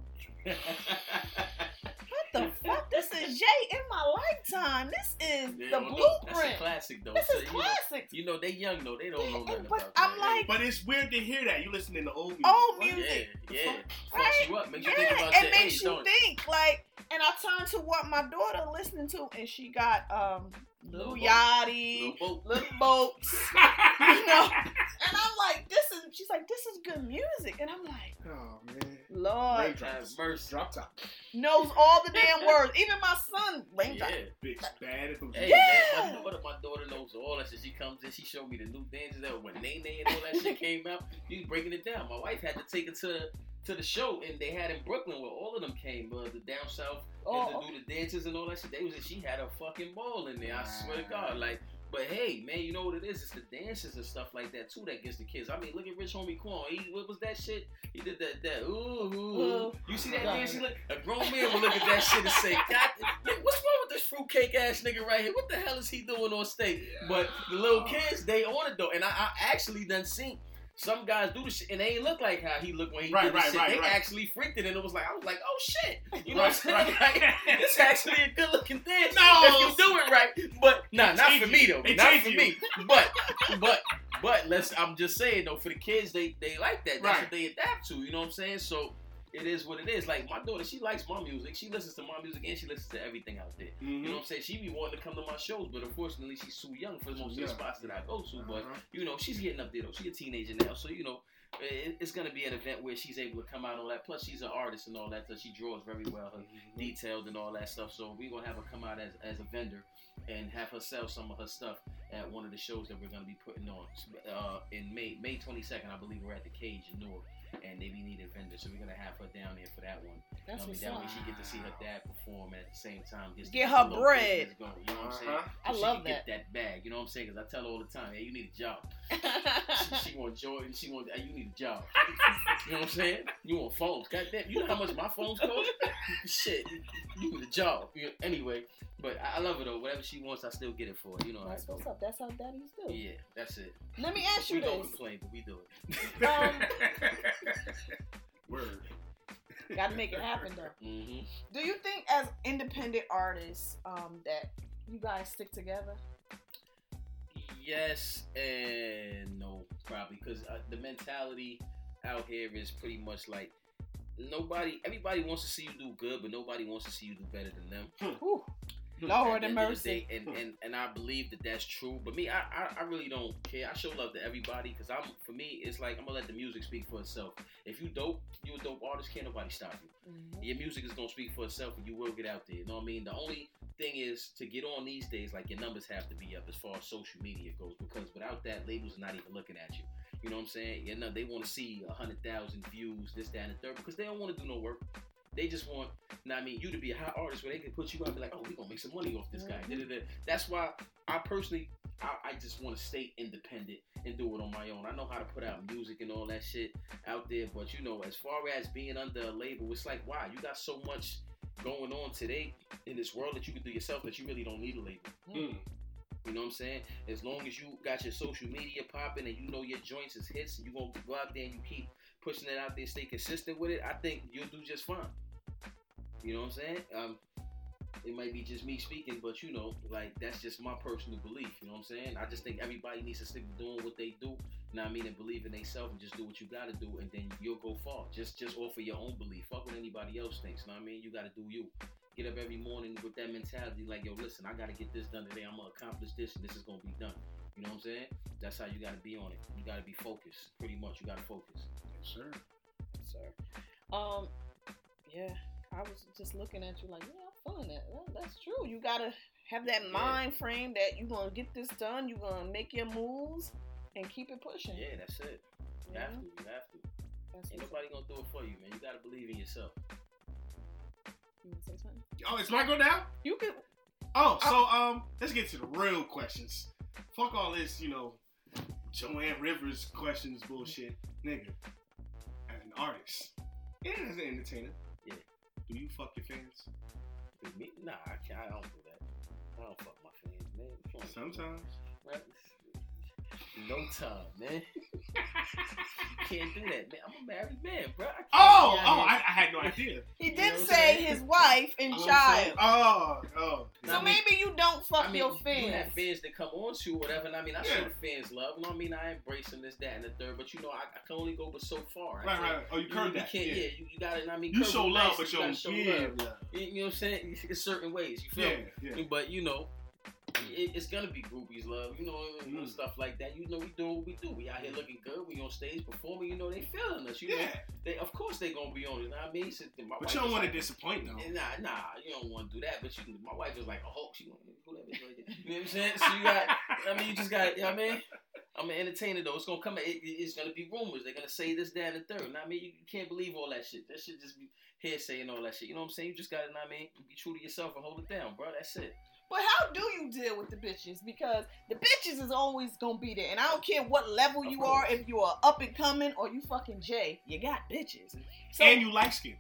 Speaker 4: What the fuck? This is Jay in my lifetime. This is the blueprint.
Speaker 6: That's a classic though.
Speaker 4: This is classic.
Speaker 6: You know, they young though. They don't know nothing
Speaker 4: but
Speaker 6: about
Speaker 4: I'm
Speaker 6: that.
Speaker 4: like,
Speaker 5: but it's weird to hear that. You listening to old music.
Speaker 4: Old music.
Speaker 6: Yeah.
Speaker 4: Right?
Speaker 6: Fucks you up. Makes you think about
Speaker 4: it
Speaker 6: your
Speaker 4: makes
Speaker 6: age,
Speaker 4: you
Speaker 6: don't it?
Speaker 4: think, like, and I turn to what my daughter listening to, and she got Lil
Speaker 6: Boat.
Speaker 4: Yachty, Little Boats, you know, and I'm like, she's like, this is good music, and I'm like,
Speaker 5: oh man,
Speaker 4: Lord,
Speaker 6: Have mercy.
Speaker 5: drop top,
Speaker 4: knows all the damn words, even my son, raindrop.
Speaker 5: big bad.
Speaker 6: Hey, man, my daughter knows all that shit. She comes in, she showed me the new dances that when Nene and all that shit came out. She was breaking it down. My wife had to take it to the show, and they had in Brooklyn where all of them came, the down south, and to do the dances and all that shit. She had a fucking ball in there. I swear to God, like. But hey, man, you know what it is? It's the dances and stuff like that too that gets the kids. I mean, look at Rich Homie Quan. What was that shit? He did that. Ooh. You see that dance? A grown man will look at that shit and say, God, what's wrong with this fruitcake ass nigga right here? What the hell is he doing on stage? But the little kids, they on it though, and I actually done seen. Some guys do the shit and they ain't look like how he looked when he did the shit. They actually freaked it and it was like, I was like, oh shit. You know what I'm saying? Like, it's actually a good looking dance if you do it right. But not for me though. Not for me. But I'm just saying though, for the kids, they like that. That's what they adapt to. You know what I'm saying? So it is what it is. Like my daughter, she likes my music. She listens to my music and she listens to everything out there. You know what I'm saying? She be wanting to come to my shows, but unfortunately she's too young for most of the spots that I go to. But you know, she's getting up there though. She's a teenager now, so you know, it's gonna be an event where she's able to come out and all that. Plus she's an artist and all that, so she draws very well, her detailed and all that stuff. So we're gonna have her come out as a vendor and have her sell some of her stuff at one of the shows that we're gonna be putting on in May 22nd. I believe we're at the Cage in Newark. And they be needing vendors, so we're gonna have her down there for that one.
Speaker 4: That's
Speaker 6: that way she get to see her dad perform and at the same time
Speaker 4: get her bread.
Speaker 6: Going, you know what I'm saying?
Speaker 4: I love that.
Speaker 6: Get that bag. You know what I'm saying? Because I tell her all the time, hey, you need a job. she want Jordan. She want. Hey, you need a job. You know what I'm saying? You want phones? Goddamn, you know how much my phones cost? Shit, you need a job. Anyway, but I love her though. Whatever she wants, I still get it for her. You know.
Speaker 4: That's what's up. That's how daddies do.
Speaker 6: Yeah, that's it.
Speaker 4: Let me ask you
Speaker 6: we
Speaker 4: this.
Speaker 6: We don't complain, but we do it.
Speaker 5: Word.
Speaker 4: Got to make it happen though. Do you think as independent artists that you guys stick together?
Speaker 6: Yes and no, probably, because the mentality out here is pretty much like everybody wants to see you do good, but nobody wants to see you do better than them.
Speaker 4: Lord have mercy.
Speaker 6: And I believe that that's true. But me, I really don't care. I show love to everybody because for me, it's like I'm gonna let the music speak for itself. If you dope, you a dope artist. Can't nobody stop you. Your music is gonna speak for itself, and you will get out there. You know what I mean? The only thing is to get on these days, like your numbers have to be up as far as social media goes, because without that, labels are not even looking at you. You know what I'm saying? They want to see 100,000 views, this, that, and the third, because they don't want to do no work. They just want, you to be a hot artist where they can put you out and be like, oh, we're going to make some money off this guy. That's why I personally, I just want to stay independent and do it on my own. I know how to put out music and all that shit out there, but as far as being under a label, it's like, wow, you got so much going on today in this world that you can do yourself that you really don't need a label. You know what I'm saying? As long as you got your social media popping and you know your joints is hits and you going to go out there and you keep pushing it out there, stay consistent with it, I think you'll do just fine. You know what I'm saying? It might be just me speaking, but that's just my personal belief. You know what I'm saying? I just think everybody needs to stick to doing what they do You know what I mean? And believe in themselves and just do what you gotta do, and then you'll go far. Just offer your own belief. Fuck what anybody else thinks. You know what I mean? You gotta do you. Get up every morning with that mentality, like, yo, listen, I gotta get this done today. I'm gonna accomplish this, and this is gonna be done. You know what I'm saying? That's how you gotta be on it. You gotta be focused. Pretty much, you gotta focus.
Speaker 5: Yes, sir.
Speaker 4: Yes, sir. Yeah, I was just looking at you like, yeah, I'm feeling that. That's true. You gotta have that mind frame that you're gonna get this done. You're gonna make your moves and keep it pushing.
Speaker 6: Yeah, that's it. You have to. You have to. Ain't nobody gonna do it for you, man. You gotta believe in yourself.
Speaker 4: You wanna say something?
Speaker 5: Oh, it's my go now?
Speaker 4: You can.
Speaker 5: Oh, so let's get to the real questions. Fuck all this, Joanne Rivers questions bullshit, nigga. As an artist and as an entertainer, do you fuck your fans?
Speaker 6: With me? Nah, I can't. I don't do that. I don't fuck my fans, man.
Speaker 5: Sometimes.
Speaker 6: No time, man. You can't do that, man. I'm a married man, bro.
Speaker 5: I had no idea.
Speaker 4: He did say his wife and child.
Speaker 5: So
Speaker 4: maybe you don't fuck your fans.
Speaker 6: You have fans that come on to whatever, and I show the fans love. You know what I mean? I embrace them, this, that, and the third. But I can only go but so far.
Speaker 5: Right. Oh, you heard that?
Speaker 6: You can't. Yeah, you got it.
Speaker 5: You show love, but
Speaker 6: you
Speaker 5: show
Speaker 6: love.
Speaker 5: Yeah.
Speaker 6: You know what I'm saying? In certain ways, you feel me? Yeah. But it's gonna be groupies love, stuff like that. We do what we do. We out here looking good. We on stage performing. They feeling us. You know, they of course they gonna be on it. You know what I mean?
Speaker 5: But you don't want to disappoint though.
Speaker 6: Nah, you don't want to do that. But my wife is like a Hulk. She who that bitch right there. You know what I'm saying? So you got. You just got. You know what I mean? I'm an entertainer though. It's gonna come. It's gonna be rumors. They're gonna say this, that, and the third. You know what I mean? You can't believe all that shit. That shit just be hearsay and all that shit. You know what I'm saying? You just gotta. You know what I mean? Be true to yourself and hold it down, bro. That's it.
Speaker 4: But how do you deal with the bitches? Because the bitches is always gonna be there. And I don't care what level you are, if you are up and coming or you fucking Jay, you got bitches. So,
Speaker 5: and you light skin.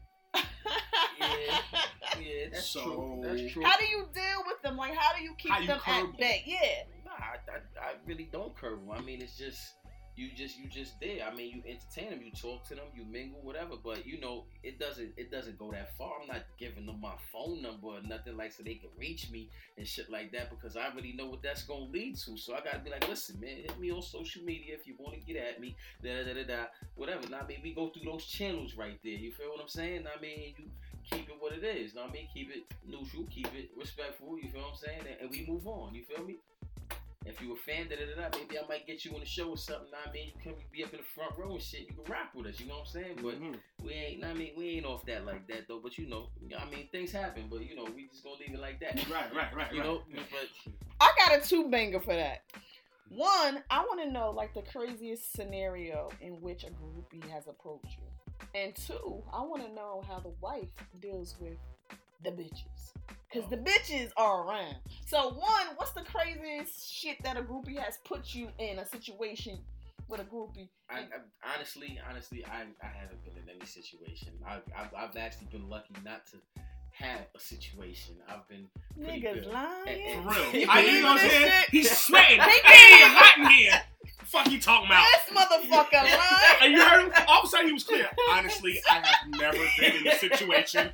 Speaker 6: Yeah, that's true. That's true.
Speaker 4: How do you deal with them? Like, how do you keep them at bay? Yeah.
Speaker 6: Nah, I really don't curb them. I mean, it's just you just there. I mean, you entertain them, you talk to them, you mingle, whatever. But it doesn't go that far. I'm not giving them my phone number or nothing like so they can reach me and shit like that because I already know what that's gonna lead to. So I gotta be like, listen, man, hit me on social media if you want to get at me, whatever. Now, I mean, we go through those channels right there. You feel what I'm saying? I mean, you keep it what it is. Now, I mean, keep it neutral, keep it respectful. You feel what I'm saying? And we move on. You feel me? If you a fan, maybe I might get you on the show or something. I mean, you can be up in the front row and shit. You can rap with us. You know what I'm saying? But we ain't off that like that though. But things happen. But we just gonna leave it like that.
Speaker 5: Right.
Speaker 6: But
Speaker 4: I got a two banger for that. One, I want to know like the craziest scenario in which a groupie has approached you, and two, I want to know how the wife deals with the bitches. Because the bitches are around. So, one, what's the craziest shit that a groupie has put you in a situation with a groupie?
Speaker 6: Honestly, I haven't been in any situation. I've actually been lucky not to have a situation. I've been pretty
Speaker 4: niggas
Speaker 6: good.
Speaker 4: lying.
Speaker 5: For real.
Speaker 4: You
Speaker 5: know what I'm saying?
Speaker 4: shit?
Speaker 5: He's sweating. Hey, hot in here. Fuck you talking about?
Speaker 4: This motherfucker lying.
Speaker 5: And you heard him? All of a sudden he was clear. Honestly, I have never been in a situation.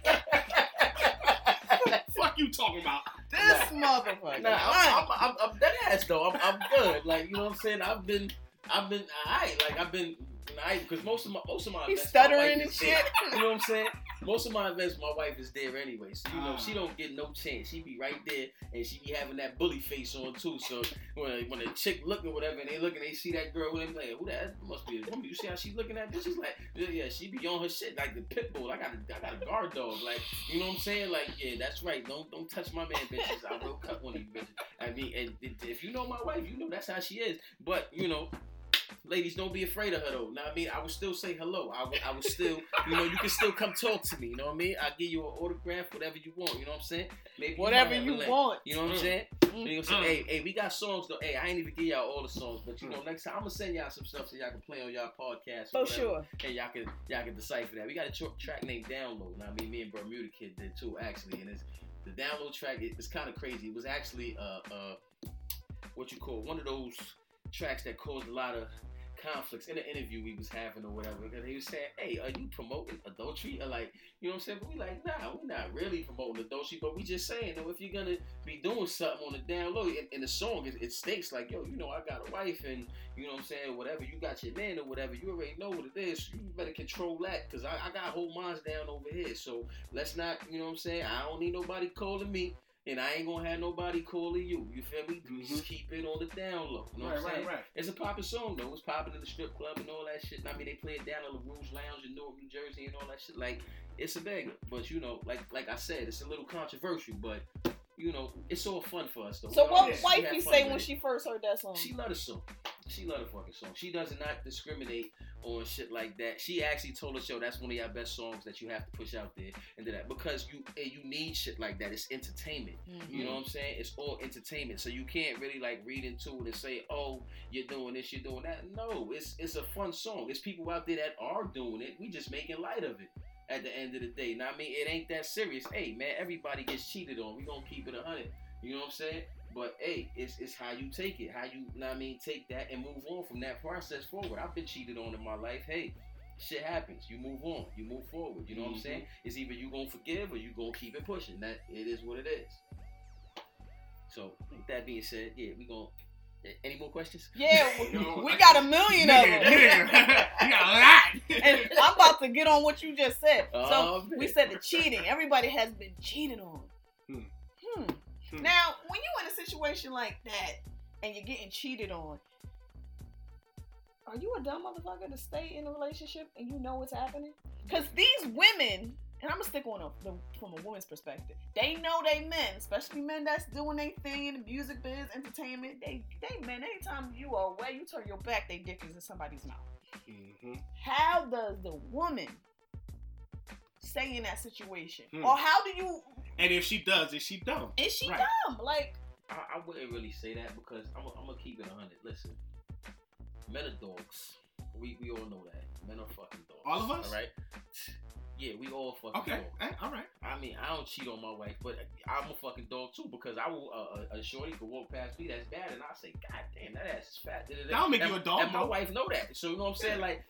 Speaker 5: Fuck you talking about?
Speaker 4: This motherfucker.
Speaker 6: Nah, I'm dead ass though. I'm good. Like, you know what I'm saying? I've been alright. Like, I've been alright because most of my
Speaker 4: He's
Speaker 6: events,
Speaker 4: stuttering and shit.
Speaker 6: You know what I'm saying? Most of my events, my wife is there anyway, so she don't get no chance. She be right there, and she be having that bully face on too. So when a chick look or whatever, and they see that girl, and they like, who that must be a woman? You see how she looking at bitches? Like, yeah, she be on her shit like the pit bull. I got a guard dog. Like, you know what I'm saying? Like, yeah, that's right. Don't touch my man, bitches. I will cut one of you bitches. I mean, and if you know my wife, you know that's how she is. But ladies, don't be afraid of her though. Now, I mean, I would still say hello. I would still, you can still come talk to me. You know what I mean? I'll give you an autograph, whatever you want. You know what I'm saying? Maybe
Speaker 4: whatever you want.
Speaker 6: You know what I'm saying? You say, hey, we got songs though. Hey, I ain't even give y'all all the songs, but next time I'm gonna send y'all some stuff so y'all can play on y'all podcast.
Speaker 4: For sure.
Speaker 6: And y'all can decipher that. We got a track named Download. Now, I mean, me and Bermuda Kid did too, actually, and it's the Download track. It's kind of crazy. It was actually what you call one of those tracks that caused a lot of conflicts in the interview we was having or whatever. Because he was saying, "Hey, are you promoting adultery?" Or like, you know what I'm saying? But we like, nah, we're not really promoting adultery, but we just saying, though, if you're gonna be doing something on the down low, in the song, it states like, yo, you know, I got a wife, and you know what I'm saying, whatever, you got your man or whatever, you already know what it is. You better control that, because I got whole minds down over here. So let's not, you know what I'm saying? I don't need nobody calling me. And I ain't gonna have nobody calling you. You feel me? Just keep it on the down low. You know what I'm saying?
Speaker 5: Right.
Speaker 6: It's a poppin' song though. It's popping in the strip club and all that shit. I mean, they play it down at LaRouge Lounge in Newark, New Jersey, and all that shit. Like, it's a banger. But you know, like I said, it's a little controversial. But you know, it's all fun for us though.
Speaker 4: So what
Speaker 6: We
Speaker 4: wifey
Speaker 6: have fun
Speaker 4: say
Speaker 6: with
Speaker 4: when
Speaker 6: it.
Speaker 4: she first heard that song?
Speaker 6: She love the song. She love the fucking song. She does not discriminate on shit like that. She actually told us, yo, that's one of your best songs that you have to push out there and do that, because you need shit like that. It's entertainment. You know what I'm saying? It's all entertainment. So you can't really like read into it and say, oh, you're doing this, you're doing that. No, it's a fun song. It's people out there that are doing it. We just making light of it. At the end of the day. Now, I mean, it ain't that serious. Hey, man, everybody gets cheated on. We gonna keep it 100. You know what I'm saying? But hey, it's how you take it, how you know what I mean, take that and move on from that process forward. I've been cheated on in my life. Hey, shit happens. You move on. You move forward. You know what I'm saying? It's either you gonna forgive or you gonna keep it pushing. That it is what it is. So with that being said, yeah, we gonna. Any more questions?
Speaker 4: Yeah, we got a million of them.
Speaker 5: You got a lot.
Speaker 4: And I'm about to get on what you just said. So
Speaker 6: man.
Speaker 4: we said the cheating. Everybody has been cheated on. Now, when you're in a situation like that and you're getting cheated on, are you a dumb motherfucker to stay in a relationship and you know what's happening? Because these women, and I'm gonna stick on from a woman's perspective, they know they men, especially men that's doing their thing in the music biz, entertainment. They men, anytime you are away, you turn your back, they dick is in somebody's mouth. How does the woman stay in that situation? Or how do you?
Speaker 5: And if she does, is she dumb?
Speaker 4: Is she
Speaker 5: Right.
Speaker 4: dumb? Like,
Speaker 6: I wouldn't really say that, because I'm gonna keep it 100. Listen, men are dogs. We all know that. Men are fucking dogs.
Speaker 5: All of us?
Speaker 6: All right. Yeah, we all fucking
Speaker 5: Okay,
Speaker 6: dogs.
Speaker 5: all right.
Speaker 6: I mean, I don't cheat on my wife, but I'm a fucking dog too, because I will a shorty could walk past me that's bad, and I say, God damn, that ass is fat.
Speaker 5: That'll make you a dog,
Speaker 6: and my
Speaker 5: though.
Speaker 6: wife know that. So you know what I'm saying? Like,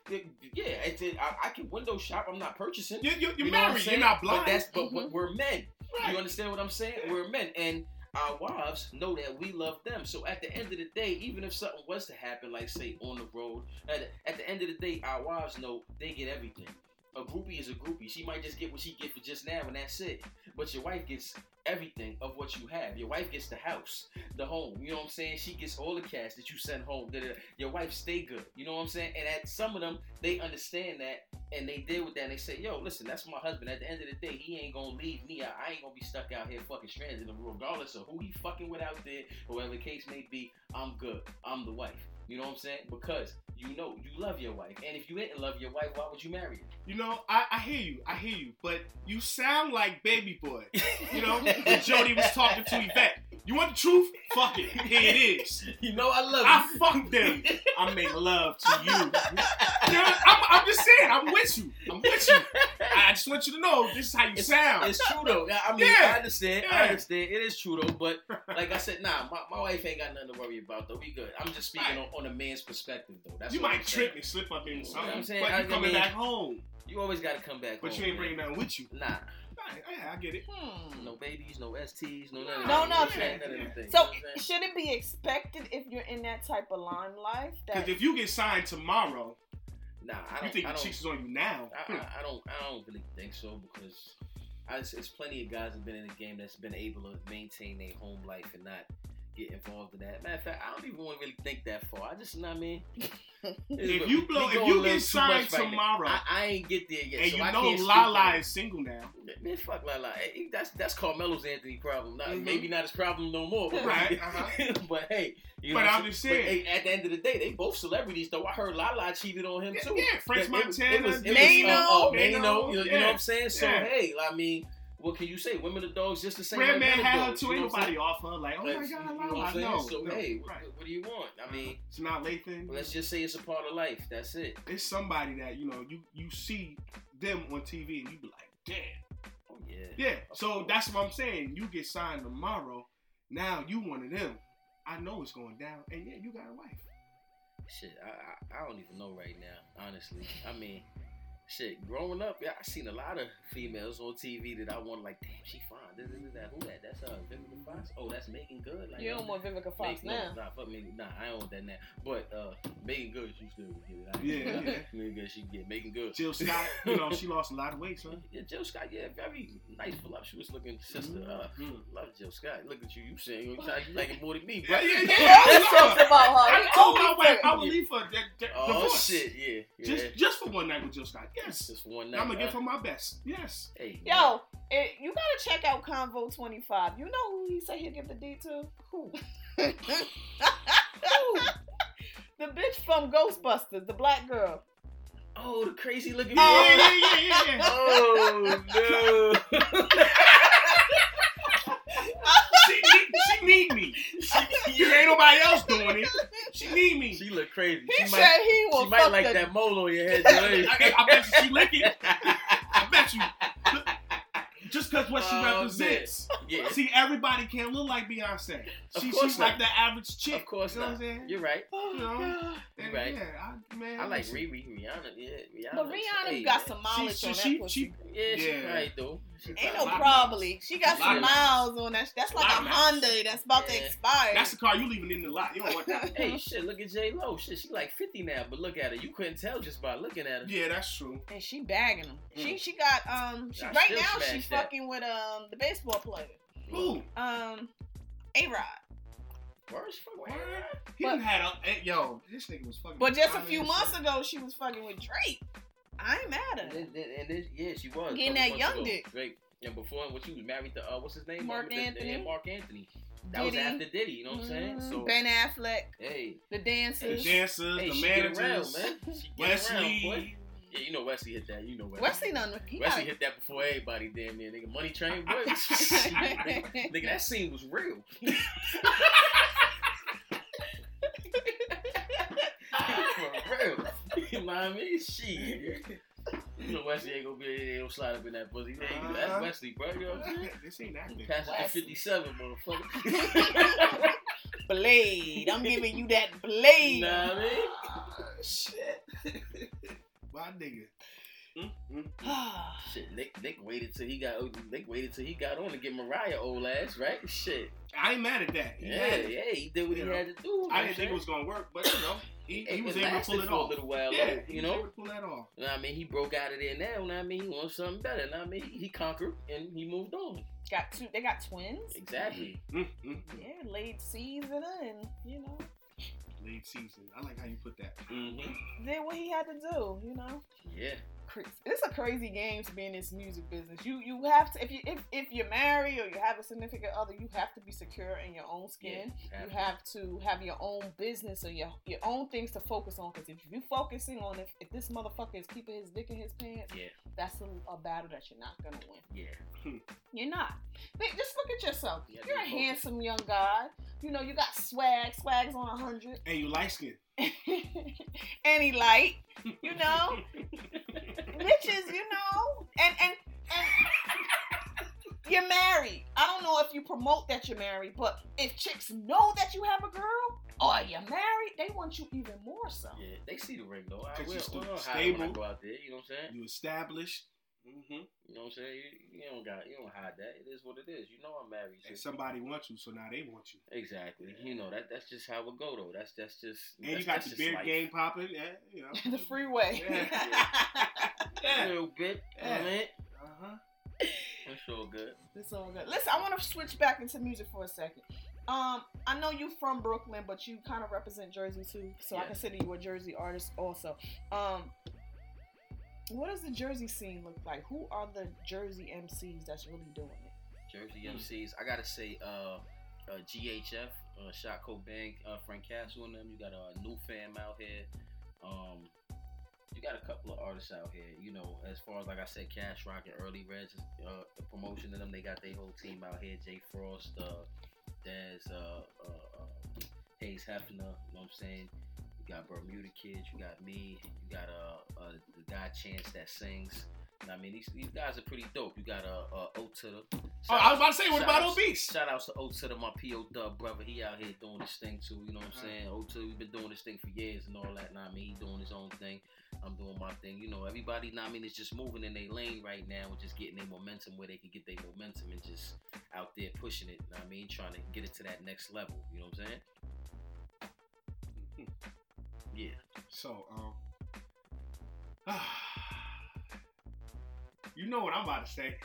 Speaker 6: I can window shop. I'm not purchasing.
Speaker 5: You're
Speaker 6: You know what I'm
Speaker 5: married.
Speaker 6: saying?
Speaker 5: You're not blind.
Speaker 6: But we're men.
Speaker 5: Right.
Speaker 6: You understand what I'm saying? We're men, and our wives know that we love them. So at the end of the day, even if something was to happen, like say on the road, at the end of the day, our wives know they get everything. A groupie is a groupie. She might just get what she get for just now, and that's it. But your wife gets everything of what you have. Your wife gets the house, the home. You know what I'm saying? She gets all the cash that you send home. Your wife stay good. You know what I'm saying? And at some of them, they understand that, and they deal with that. And they say, yo, listen, that's my husband. At the end of the day, he ain't gonna leave me out. I ain't gonna be stuck out here fucking stranded, regardless of who he fucking with out there, or whatever the case may be. I'm good. I'm the wife. You know what I'm saying? Because you know you love your wife. And if you didn't love your wife, why would you marry her?
Speaker 5: You know, I hear you, but you sound like Baby Boy. You know, when Jody was talking to Yvette. You want the truth? Fuck it. Here it is.
Speaker 6: You know I love
Speaker 5: I
Speaker 6: you.
Speaker 5: fucked them. I make love to you. You know, I'm just saying, I'm with you. I just want you to know this is how you sound.
Speaker 6: It's true though. I mean,
Speaker 5: Yeah.
Speaker 6: I understand.
Speaker 5: Yeah.
Speaker 6: I understand. It is true though. But like I said, nah, my wife ain't got nothing to worry about though. We good. I'm just speaking on a man's perspective though. That's
Speaker 5: You
Speaker 6: what
Speaker 5: might
Speaker 6: I'm saying.
Speaker 5: trip and slip up in
Speaker 6: You know
Speaker 5: something,
Speaker 6: what I'm saying?
Speaker 5: but
Speaker 6: I
Speaker 5: you coming
Speaker 6: mean,
Speaker 5: back home.
Speaker 6: You always got to come back
Speaker 5: But
Speaker 6: home,
Speaker 5: you ain't
Speaker 6: man.
Speaker 5: bringing nothing with you.
Speaker 6: Nah.
Speaker 5: I get it.
Speaker 6: No babies, no STs, no nothing.
Speaker 4: No,
Speaker 6: You know what I'm
Speaker 4: nothing.
Speaker 6: saying? None of them things.
Speaker 4: so
Speaker 6: You know what I'm saying?
Speaker 4: should it be expected if you're in that type of limelife?
Speaker 5: Because
Speaker 4: That
Speaker 5: if you get signed tomorrow,
Speaker 6: Nah, I
Speaker 5: you
Speaker 6: don't.
Speaker 5: think
Speaker 6: I
Speaker 5: the
Speaker 6: don't.
Speaker 5: chicks is on you now.
Speaker 6: I don't really think so, because it's plenty of guys that have been in the game that's been able to maintain their home life and not get involved in that. Matter of fact, I don't even want to really think that far. I just, you know what I mean?
Speaker 5: If you get signed tomorrow,
Speaker 6: I ain't get there yet.
Speaker 5: and
Speaker 6: so
Speaker 5: you
Speaker 6: I
Speaker 5: know
Speaker 6: can't speak
Speaker 5: Lala
Speaker 6: on it.
Speaker 5: is single now.
Speaker 6: Man, fuck Lala. Hey, that's Carmelo's Anthony problem. Not,
Speaker 5: Mhm.
Speaker 6: Maybe not his problem no more. But,
Speaker 5: Right,
Speaker 6: but hey, you know
Speaker 5: But
Speaker 6: what
Speaker 5: I'm just saying.
Speaker 6: But, hey, at the end of the day, they both celebrities though. I heard Lala cheated on him too.
Speaker 5: Yeah, French Montana,
Speaker 6: It was
Speaker 4: Mano.
Speaker 6: you know what
Speaker 5: Yeah.
Speaker 6: I'm saying? So
Speaker 5: Yeah.
Speaker 6: hey, I mean, what can you say? Women are dogs just the same.
Speaker 5: Red
Speaker 6: like
Speaker 5: Man
Speaker 6: men are
Speaker 5: had her
Speaker 6: dogs,
Speaker 5: too.
Speaker 6: you know
Speaker 5: Ain't
Speaker 6: what I'm
Speaker 5: nobody off her. Like, oh my
Speaker 6: saying?
Speaker 5: God,
Speaker 6: You know what
Speaker 5: Lala.
Speaker 6: I'm saying?
Speaker 5: No,
Speaker 6: So
Speaker 5: no,
Speaker 6: hey,
Speaker 5: right.
Speaker 6: what do you want? I mean,
Speaker 5: It's not Lathan.
Speaker 6: let's just say it's a part of life. That's it.
Speaker 5: It's somebody that you see them on TV and you be like, damn.
Speaker 6: Oh yeah.
Speaker 5: Yeah. So that's what I'm saying. You get signed tomorrow. Now you one of them. I know it's going down, and yeah, you got a wife.
Speaker 6: Shit, I don't even know right now, honestly. I mean, shit, growing up, yeah, I seen a lot of females on TV that I want like, damn, she fine. This, that, who that? That's Vivica Fox. Oh, that's Megan Good. Like,
Speaker 4: You don't want Vivica Fox now.
Speaker 6: Nah, fuck me. Nah, I don't want that now. But Megan Good, she still would get it.
Speaker 5: Yeah.
Speaker 6: Megan Good, she get Megan Good.
Speaker 5: Jill Scott, she lost a lot of weight, son.
Speaker 6: Yeah, Jill Scott, very nice, voluptuous looking sister. Love Jill Scott. Look at you, you saying you like it more than me, bro.
Speaker 5: Yeah.
Speaker 4: He talks about her.
Speaker 5: I told my wife I would leave for
Speaker 6: Oh
Speaker 5: divorce.
Speaker 6: shit, yeah.
Speaker 5: Just for one night with Jill Scott. Yes.
Speaker 6: Just for one night.
Speaker 5: I'm gonna give her my best. Yes.
Speaker 6: Hey,
Speaker 4: Yo, you gotta check out Convo 25. You know who he said he'll give the D to? Who? The bitch from Ghostbusters, the black girl.
Speaker 6: Oh, the crazy looking
Speaker 5: Yeah.
Speaker 6: Oh no.
Speaker 5: She need me. There ain't nobody else doing it. She need me.
Speaker 6: She look crazy.
Speaker 4: He
Speaker 6: She
Speaker 4: said
Speaker 6: might,
Speaker 4: he will
Speaker 6: she might
Speaker 4: fuck
Speaker 6: like
Speaker 4: the...
Speaker 6: that mole on your head. Today.
Speaker 5: I bet you she lick it. I bet you. Just because what she represents.
Speaker 6: Yeah.
Speaker 5: See, everybody can't look like Beyonce. She's like the average chick.
Speaker 6: Of course
Speaker 5: you know
Speaker 6: not.
Speaker 5: what I'm saying?
Speaker 6: You're right.
Speaker 4: Oh,
Speaker 5: You know?
Speaker 4: God.
Speaker 6: You're right.
Speaker 5: Yeah,
Speaker 6: I like Rihanna. Yeah, Rihanna.
Speaker 4: But Rihanna
Speaker 6: hey,
Speaker 4: got
Speaker 6: man.
Speaker 4: some mileage on that pussy.
Speaker 6: She right though.
Speaker 4: Ain't no probably. She got some miles on that. That's like a Honda that's about to expire.
Speaker 5: That's the car you leaving in the lot. You don't want that.
Speaker 6: Hey, shit, look at J-Lo. Shit, she like 50 now, but look at her. You couldn't tell just by looking at her.
Speaker 5: Yeah, that's true.
Speaker 4: And she bagging them. She got
Speaker 6: I
Speaker 4: right
Speaker 6: still
Speaker 4: now
Speaker 6: smash
Speaker 4: she's
Speaker 6: that.
Speaker 4: fucking with the baseball player.
Speaker 5: Ooh.
Speaker 4: A-Rod.
Speaker 6: Where's from
Speaker 5: What?
Speaker 6: where?
Speaker 5: He done had this nigga was fucking.
Speaker 4: But just a
Speaker 5: diamond
Speaker 4: few
Speaker 5: and
Speaker 4: months
Speaker 5: shit.
Speaker 4: ago she was fucking with Drake. I ain't mad at her.
Speaker 6: And yeah, she was.
Speaker 4: Getting that young dick.
Speaker 6: Right. And before, when she was married to, what's his name?
Speaker 4: Mark Anthony.
Speaker 6: Mark Anthony. That was
Speaker 4: Diddy.
Speaker 6: after Diddy, you know what I'm saying? So,
Speaker 4: Ben Affleck,
Speaker 6: hey.
Speaker 4: the
Speaker 5: The
Speaker 4: dancers.
Speaker 5: dancers,
Speaker 6: Hey,
Speaker 5: the
Speaker 6: she get around,
Speaker 5: managers,
Speaker 6: man. She get
Speaker 5: Wesley.
Speaker 6: around, boy. Yeah, you know Wesley hit that. You know
Speaker 4: Wesley none.
Speaker 6: Wesley hit that before everybody damn near. Nigga, Money Train, boy. Nigga, that scene was real. For real. You know what I mean? Shit. You know Wesley ain't gonna be able to slide up in that pussy. Hey, that's Wesley, bro. You know what I'm saying?
Speaker 5: This ain't acting.
Speaker 6: Passenger 57, motherfucker.
Speaker 4: Blade. I'm giving you that blade.
Speaker 6: You know what I mean?
Speaker 5: Shit. My nigga.
Speaker 6: Shit, Nick waited till he got on to get Mariah old ass, right? Shit.
Speaker 5: I ain't mad at that.
Speaker 6: He did what he had to do.
Speaker 5: I didn't think it was gonna work, but he was able to pull it
Speaker 6: for
Speaker 5: off.
Speaker 6: a little while,
Speaker 5: Yeah,
Speaker 6: though,
Speaker 5: he
Speaker 6: you
Speaker 5: was
Speaker 6: know.
Speaker 5: able to pull that off.
Speaker 6: You know what I mean? He broke out of there now. You know what I mean? He wants something better. You know what I mean? He conquered and he moved on.
Speaker 4: They got twins.
Speaker 6: Exactly.
Speaker 4: Yeah, late season and
Speaker 5: Late season. I like how you put that.
Speaker 6: Mm-hmm.
Speaker 4: did what he had to do.
Speaker 6: Yeah.
Speaker 4: It's a crazy game to be in this music business. You have to if you're married or you have a significant other, you have to be secure in your own skin.
Speaker 6: Yeah,
Speaker 4: you have to have your own business or your own things to focus on. Because if you're focusing on if this motherfucker is keeping his dick in his pants, that's a battle that you're not gonna win.
Speaker 6: Yeah.
Speaker 4: You're not. Just look at yourself.
Speaker 6: Yeah,
Speaker 4: You're a handsome young guy. You got swag. Swag's on 100.
Speaker 5: And you light skin.
Speaker 4: And he light. Bitches, and you're married. I don't know if you promote that you're married, but if chicks know that you have a girl or you're married, they want you even more so.
Speaker 6: Yeah, they see the ring though. I
Speaker 5: Because
Speaker 6: will
Speaker 5: you're
Speaker 6: hide it when I
Speaker 5: stable.
Speaker 6: go out there. You know what I'm saying?
Speaker 5: You established.
Speaker 6: You know what I'm saying? You don't hide that. It is what it is. You know I'm married.
Speaker 5: And somebody wants you, so now they want you.
Speaker 6: Exactly. You know that's just how it go though. That's just.
Speaker 5: And you got the beer game popping. Yeah,
Speaker 4: The freeway.
Speaker 6: A little bit.
Speaker 5: Yeah.
Speaker 6: You know what I mean?
Speaker 5: Uh-huh.
Speaker 6: It's all good.
Speaker 4: It's all good. Listen, I want to switch back into music for a second. I know you from Brooklyn, but you kind of represent Jersey too, so I consider you a Jersey artist also. What does the Jersey scene look like? Who are the Jersey MCs that's really doing it?
Speaker 6: Jersey MCs. I gotta say, GHF, Shot Cobain, Frank Castle and them. You got a new fam out here. You got a couple of artists out here. As far as like I said, Cash Rock and Early Reg, the promotion of them. They got their whole team out here. Jay Frost, Dez, Hayes Hefner. You know what I'm saying? You got Bermuda Kids. You got me. You got the guy Chance that sings. I mean, these guys are pretty dope. You got O to the.
Speaker 5: Oh, I was about to say, what about Obese?
Speaker 6: Shout outs to O to the, my P.O. Dub brother. He out here doing his thing too. You know what I'm saying? O to, we've been doing this thing for years and all that. Nah, I mean, he doing his own thing. I'm doing my thing. You know, everybody. Nah, I mean, it's just moving in their lane right now and just getting their momentum where they can get their momentum and just out there pushing it. Nah, I mean, trying to get it to that next level. You know what I'm saying? Yeah.
Speaker 5: So, you know what I'm about to say.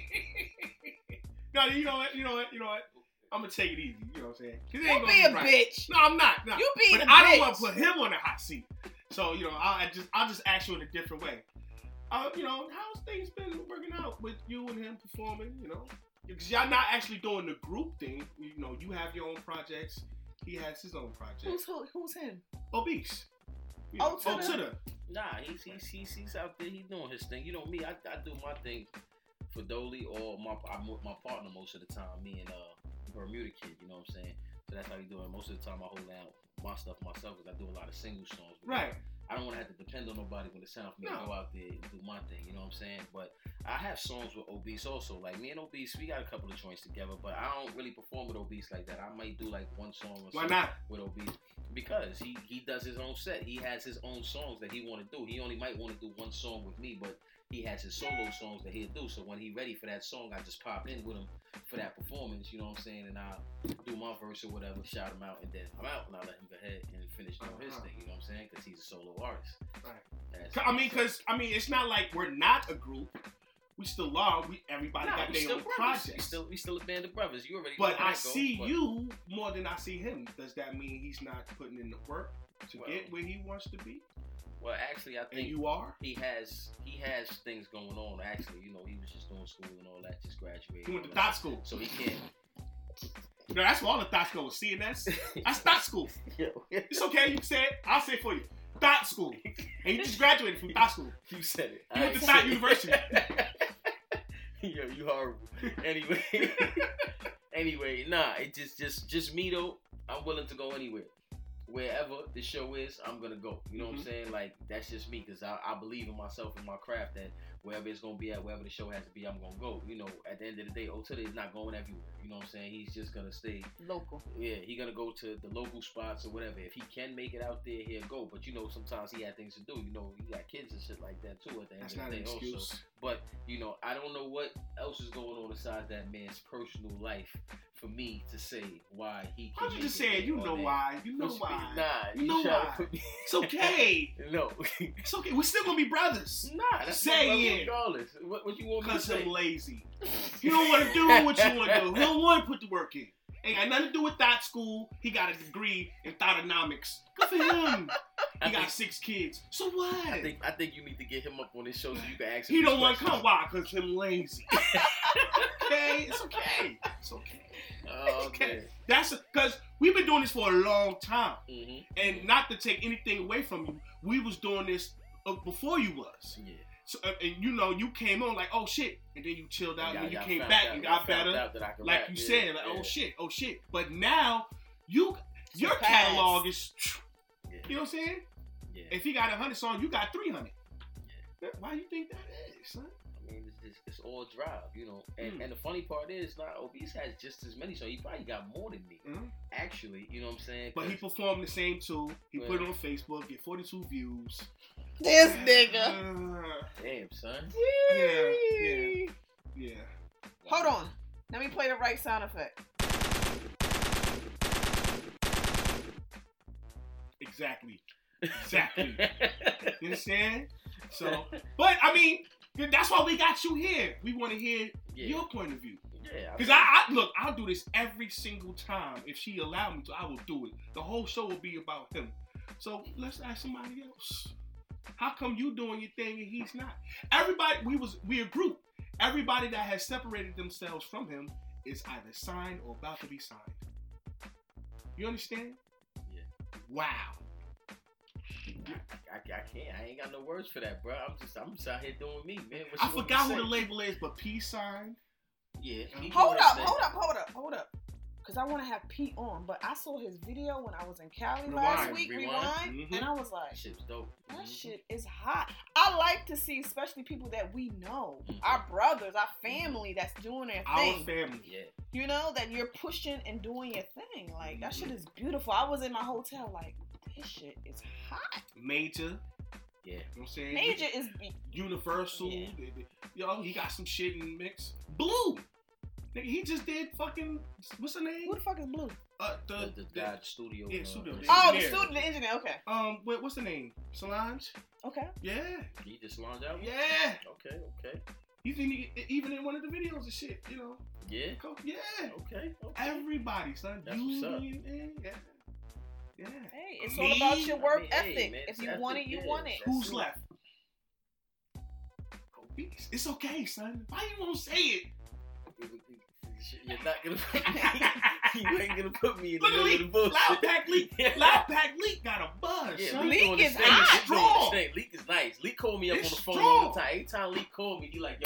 Speaker 5: No, you know what? I'm gonna take it easy. You know what I'm saying?
Speaker 7: You be a bitch.
Speaker 5: No, I'm not. No.
Speaker 7: You be
Speaker 5: but
Speaker 7: a
Speaker 5: I
Speaker 7: bitch.
Speaker 5: don't want to put him on the hot seat. So I'll just ask you in a different way. How's things been working out with you and him performing? You know, because y'all not actually doing the group thing. You know, you have your own projects. He has his own projects.
Speaker 7: Who's him?
Speaker 5: Obese. You
Speaker 7: O
Speaker 5: know,
Speaker 7: to the-
Speaker 5: O to the.
Speaker 6: Nah, he's out there. He's doing his thing. You know me. I do my thing for Dolly or I'm with my partner most of the time. Me and Bermuda Kid. You know what I'm saying? So that's how we do it. Most of the time I hold down my stuff myself because I do a lot of single songs.
Speaker 5: Right.
Speaker 6: I don't want to have to depend on nobody when it's time for me to go out there and do my thing. You know what I'm saying? But I have songs with Obese also. Like me and Obese, we got a couple of joints together. But I don't really perform with Obese like that. I might do like one song or
Speaker 5: Why
Speaker 6: something
Speaker 5: not?
Speaker 6: with Obese. Because he does his own set. He has his own songs that he want to do. He only might want to do one song with me, but he has his solo songs that he'll do. So when he ready for that song, I just pop in with him for that performance, you know what I'm saying? And I'll do my verse or whatever, shout him out, and then I'm out, and I'll let him go ahead and finish doing his thing, you know what I'm saying? Because he's a solo artist.
Speaker 5: Right. It's not like we're not a group. We still are. Everybody got their own projects.
Speaker 6: We still a band of brothers. You already.
Speaker 5: But I see you more than I see him. Does that mean he's not putting in the work to get where he wants to be?
Speaker 6: Well, actually, I think
Speaker 5: and you are.
Speaker 6: He has things going on. Actually, you know, he was just doing school and all that, just graduated.
Speaker 5: He went to dot school,
Speaker 6: so he can't.
Speaker 5: No, that's what all the dot school was. CNS. That's dot school. It's okay. You can say it. I'll say it for you. Dot school. And you just graduated from dot school.
Speaker 6: You said it.
Speaker 5: You went to Dot University.
Speaker 6: Yo, you horrible. Anyway, nah. It just me though. I'm willing to go anywhere. Wherever the show is, I'm gonna go. You know what I'm saying? Like, that's just me, because I believe in myself and my craft that wherever it's gonna be at, wherever the show has to be, I'm gonna go. You know, at the end of the day, Otida is not going everywhere. You know what I'm saying? He's just gonna stay
Speaker 7: local.
Speaker 6: Yeah, he's gonna go to the local spots or whatever. If he can make it out there, he'll go. But you know, sometimes he had things to do. You know, he got kids and shit like that too at the end of the day also. But you know, I don't know what else is going on besides that man's personal life for me to say why he can.
Speaker 5: I'm just saying, you know why. You know why.
Speaker 6: Nah,
Speaker 5: you know why. It's okay.
Speaker 6: No.
Speaker 5: It's okay. We're still gonna be brothers.
Speaker 6: Nah, that's
Speaker 5: say it.
Speaker 6: Regardless. What you want me to say?
Speaker 5: Because I'm lazy. You don't want to do what you want to do. He don't want to put the work in. Ain't got nothing to do with that school. He got a degree in thotonomics. Good for him. He got 6 kids. So what?
Speaker 6: I think you need to get him up on this show so you can ask him.
Speaker 5: He don't want to come. Why? Because him lazy. Okay, it's okay. It's okay.
Speaker 6: Oh, okay.
Speaker 5: That's because we've been doing this for a long time,
Speaker 6: mm-hmm.
Speaker 5: and not to take anything away from you, we was doing this before you was.
Speaker 6: Yeah.
Speaker 5: So and you know you came on like, oh shit, and then you chilled out, and then you came back and got better, like you said, like oh shit. But now your catalog is, you know what I'm saying?
Speaker 6: Yeah.
Speaker 5: If he got 100 songs, you got 300.
Speaker 6: Yeah.
Speaker 5: Why you think that is, son?
Speaker 6: I mean, it's all drive, you know. And the funny part is, like, Obese has just as many songs. He probably got more than me, actually. You know what I'm saying?
Speaker 5: But he performed the same too. He put it on Facebook, get 42 views.
Speaker 7: This nigga.
Speaker 6: Damn, son.
Speaker 5: Yeah.
Speaker 7: Hold on. Let me play the right sound effect.
Speaker 5: Exactly. You understand? So, but I mean, that's why we got you here. We want to hear your point of view.
Speaker 6: Yeah.
Speaker 5: Because I look, I'll do this every single time. If she allowed me to, I will do it. The whole show will be about him. So let's ask somebody else. How come you doing your thing and he's not? Everybody, we a group. Everybody that has separated themselves from him is either signed or about to be signed. You understand?
Speaker 6: Yeah.
Speaker 5: Wow.
Speaker 6: I can't. I ain't got no words for that, bro. I'm just out here doing me, man.
Speaker 5: I forgot who the label is, but P signed.
Speaker 6: Yeah.
Speaker 7: Hold up. Because
Speaker 4: I want to have Pete on, but I saw his video when I was in Cali
Speaker 5: Rewind,
Speaker 4: last week,
Speaker 6: Rewind.
Speaker 5: Mhm.
Speaker 4: and I was like,
Speaker 6: That shit's dope.
Speaker 4: that
Speaker 6: Mhm.
Speaker 4: shit is hot. I like to see, especially people that we know,
Speaker 6: Mhm.
Speaker 4: our brothers, our family that's doing their
Speaker 5: Our
Speaker 4: thing.
Speaker 5: family.
Speaker 6: Yeah.
Speaker 4: You know, that you're pushing and doing your thing. Like, that shit is beautiful. I was in my hotel like, this shit is hot.
Speaker 5: Major.
Speaker 6: Yeah.
Speaker 5: You know what I'm saying?
Speaker 4: Major is
Speaker 5: Universal.
Speaker 4: Yeah.
Speaker 5: Yo, he got some shit in the mix. Blue. Nigga, he just did fucking, what's her name?
Speaker 4: who the fuck is Blue?
Speaker 6: The guy studio.
Speaker 5: Yeah, studio.
Speaker 4: Oh, the
Speaker 5: Engineer.
Speaker 4: student, the engineer. Okay,
Speaker 5: What's the name? Solange?
Speaker 4: okay.
Speaker 5: Yeah.
Speaker 6: He just launched out.
Speaker 5: Yeah.
Speaker 6: Okay.
Speaker 5: Even in one of the videos and shit, you know.
Speaker 6: Yeah.
Speaker 5: Yeah.
Speaker 6: Okay.
Speaker 5: Everybody, son.
Speaker 6: That's what's up.
Speaker 5: Yeah. Yeah.
Speaker 4: Hey, it's
Speaker 5: Me?
Speaker 4: all about your work
Speaker 6: I mean, hey,
Speaker 4: ethic.
Speaker 6: man,
Speaker 4: if
Speaker 6: it's
Speaker 4: you
Speaker 6: ethic,
Speaker 4: want it, you
Speaker 6: yeah.
Speaker 4: want it.
Speaker 5: Who's
Speaker 6: it.
Speaker 5: left? Obese. It's okay, son. Why you won't say it?
Speaker 6: You're not gonna. You ain't gonna put me in the
Speaker 5: Look at
Speaker 6: middle of the
Speaker 5: Leak.
Speaker 6: bullshit.
Speaker 5: Loud Pack Leak. Loud Pack Leak got a buzz,
Speaker 6: Yeah,
Speaker 5: son.
Speaker 4: Leak
Speaker 6: doing his
Speaker 4: is
Speaker 6: thing.
Speaker 4: hot.
Speaker 6: Leak doing his
Speaker 5: Strong.
Speaker 6: thing. Leak is nice. Leak called me up
Speaker 5: It's
Speaker 6: on the phone
Speaker 5: strong.
Speaker 6: all the time. Anytime Leak called me, he like,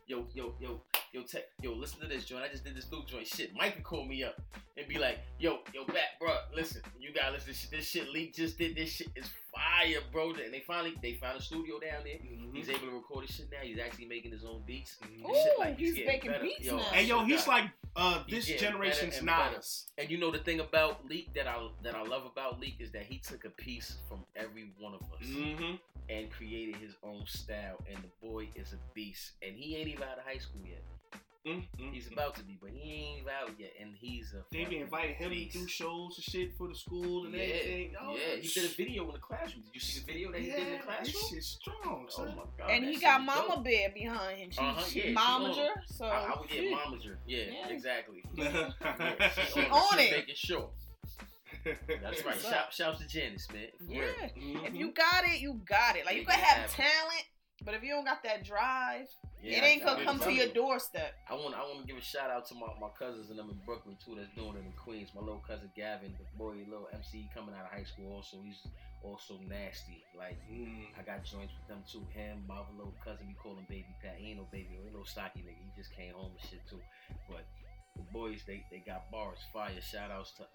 Speaker 6: yo, listen to this joint. I just did this new joint. Shit, Mike would call me up and be like, yo, back, bro. Listen, you gotta listen to this shit. Leak just did this shit. Is fire, bro. And they found a studio down there.
Speaker 5: Mhm.
Speaker 6: He's able to record his shit now. He's actually making his own beats.
Speaker 5: Mhm.
Speaker 4: Ooh,
Speaker 6: Shit, like,
Speaker 4: he's
Speaker 6: getting
Speaker 4: making
Speaker 6: better.
Speaker 4: beats
Speaker 6: Yo,
Speaker 4: now.
Speaker 5: Hey, yo,
Speaker 6: shit
Speaker 5: he's
Speaker 6: got-
Speaker 5: like
Speaker 6: He's
Speaker 5: this
Speaker 6: getting
Speaker 5: generation's
Speaker 6: better and better.
Speaker 5: Nas.
Speaker 6: And you know the thing about Leak that I love about Leak is that he took a piece from every one of us
Speaker 5: Mm-hmm.
Speaker 6: and created his own style. And the boy is a beast. And he ain't even out of high school yet.
Speaker 5: Mm-hmm.
Speaker 6: He's about to be, but he ain't even out yet. And he's a
Speaker 5: They be
Speaker 6: fucking
Speaker 5: inviting him
Speaker 6: beast.
Speaker 5: to do shows and shit for the school and
Speaker 6: Yeah,
Speaker 5: everything. Oh,
Speaker 6: yeah. He did a video in the classroom. Did you see the video that he did in the
Speaker 5: This
Speaker 6: classroom?
Speaker 5: shit's strong,
Speaker 6: Oh
Speaker 5: son.
Speaker 6: my god!
Speaker 4: And
Speaker 6: that
Speaker 4: he
Speaker 6: shit
Speaker 4: got
Speaker 6: is
Speaker 4: Mama
Speaker 6: dope.
Speaker 4: Bear behind him. She
Speaker 6: Yeah, she
Speaker 4: momager,
Speaker 6: on.
Speaker 4: so
Speaker 6: I would get
Speaker 4: shit.
Speaker 6: momager. Yeah,
Speaker 4: Yeah.
Speaker 6: exactly.
Speaker 4: She
Speaker 6: Yeah,
Speaker 4: on it.
Speaker 6: Making sure. That's right.
Speaker 4: What's up?
Speaker 6: Shouts to Janice, man. For
Speaker 4: Yeah.
Speaker 6: real.
Speaker 4: If you got it, you got it. Like, you
Speaker 6: Make
Speaker 4: can
Speaker 6: it
Speaker 4: have
Speaker 6: happen.
Speaker 4: talent, but if you don't got that drive,
Speaker 6: Yeah,
Speaker 4: it ain't
Speaker 6: I
Speaker 4: gonna come to
Speaker 6: tell
Speaker 4: your
Speaker 6: you.
Speaker 4: doorstep.
Speaker 6: I want to give a shout out to my cousins and them in Brooklyn too. That's doing it in Queens. My little cousin Gavin, the boy, little MC coming out of high school. Also, he's also nasty. Like, I got joints with them too. Him, my other little cousin, we call him Baby Pat. He ain't no baby, he ain't no stocky nigga. He just came home and shit too. But the boys, they got bars, fire. Shout outs to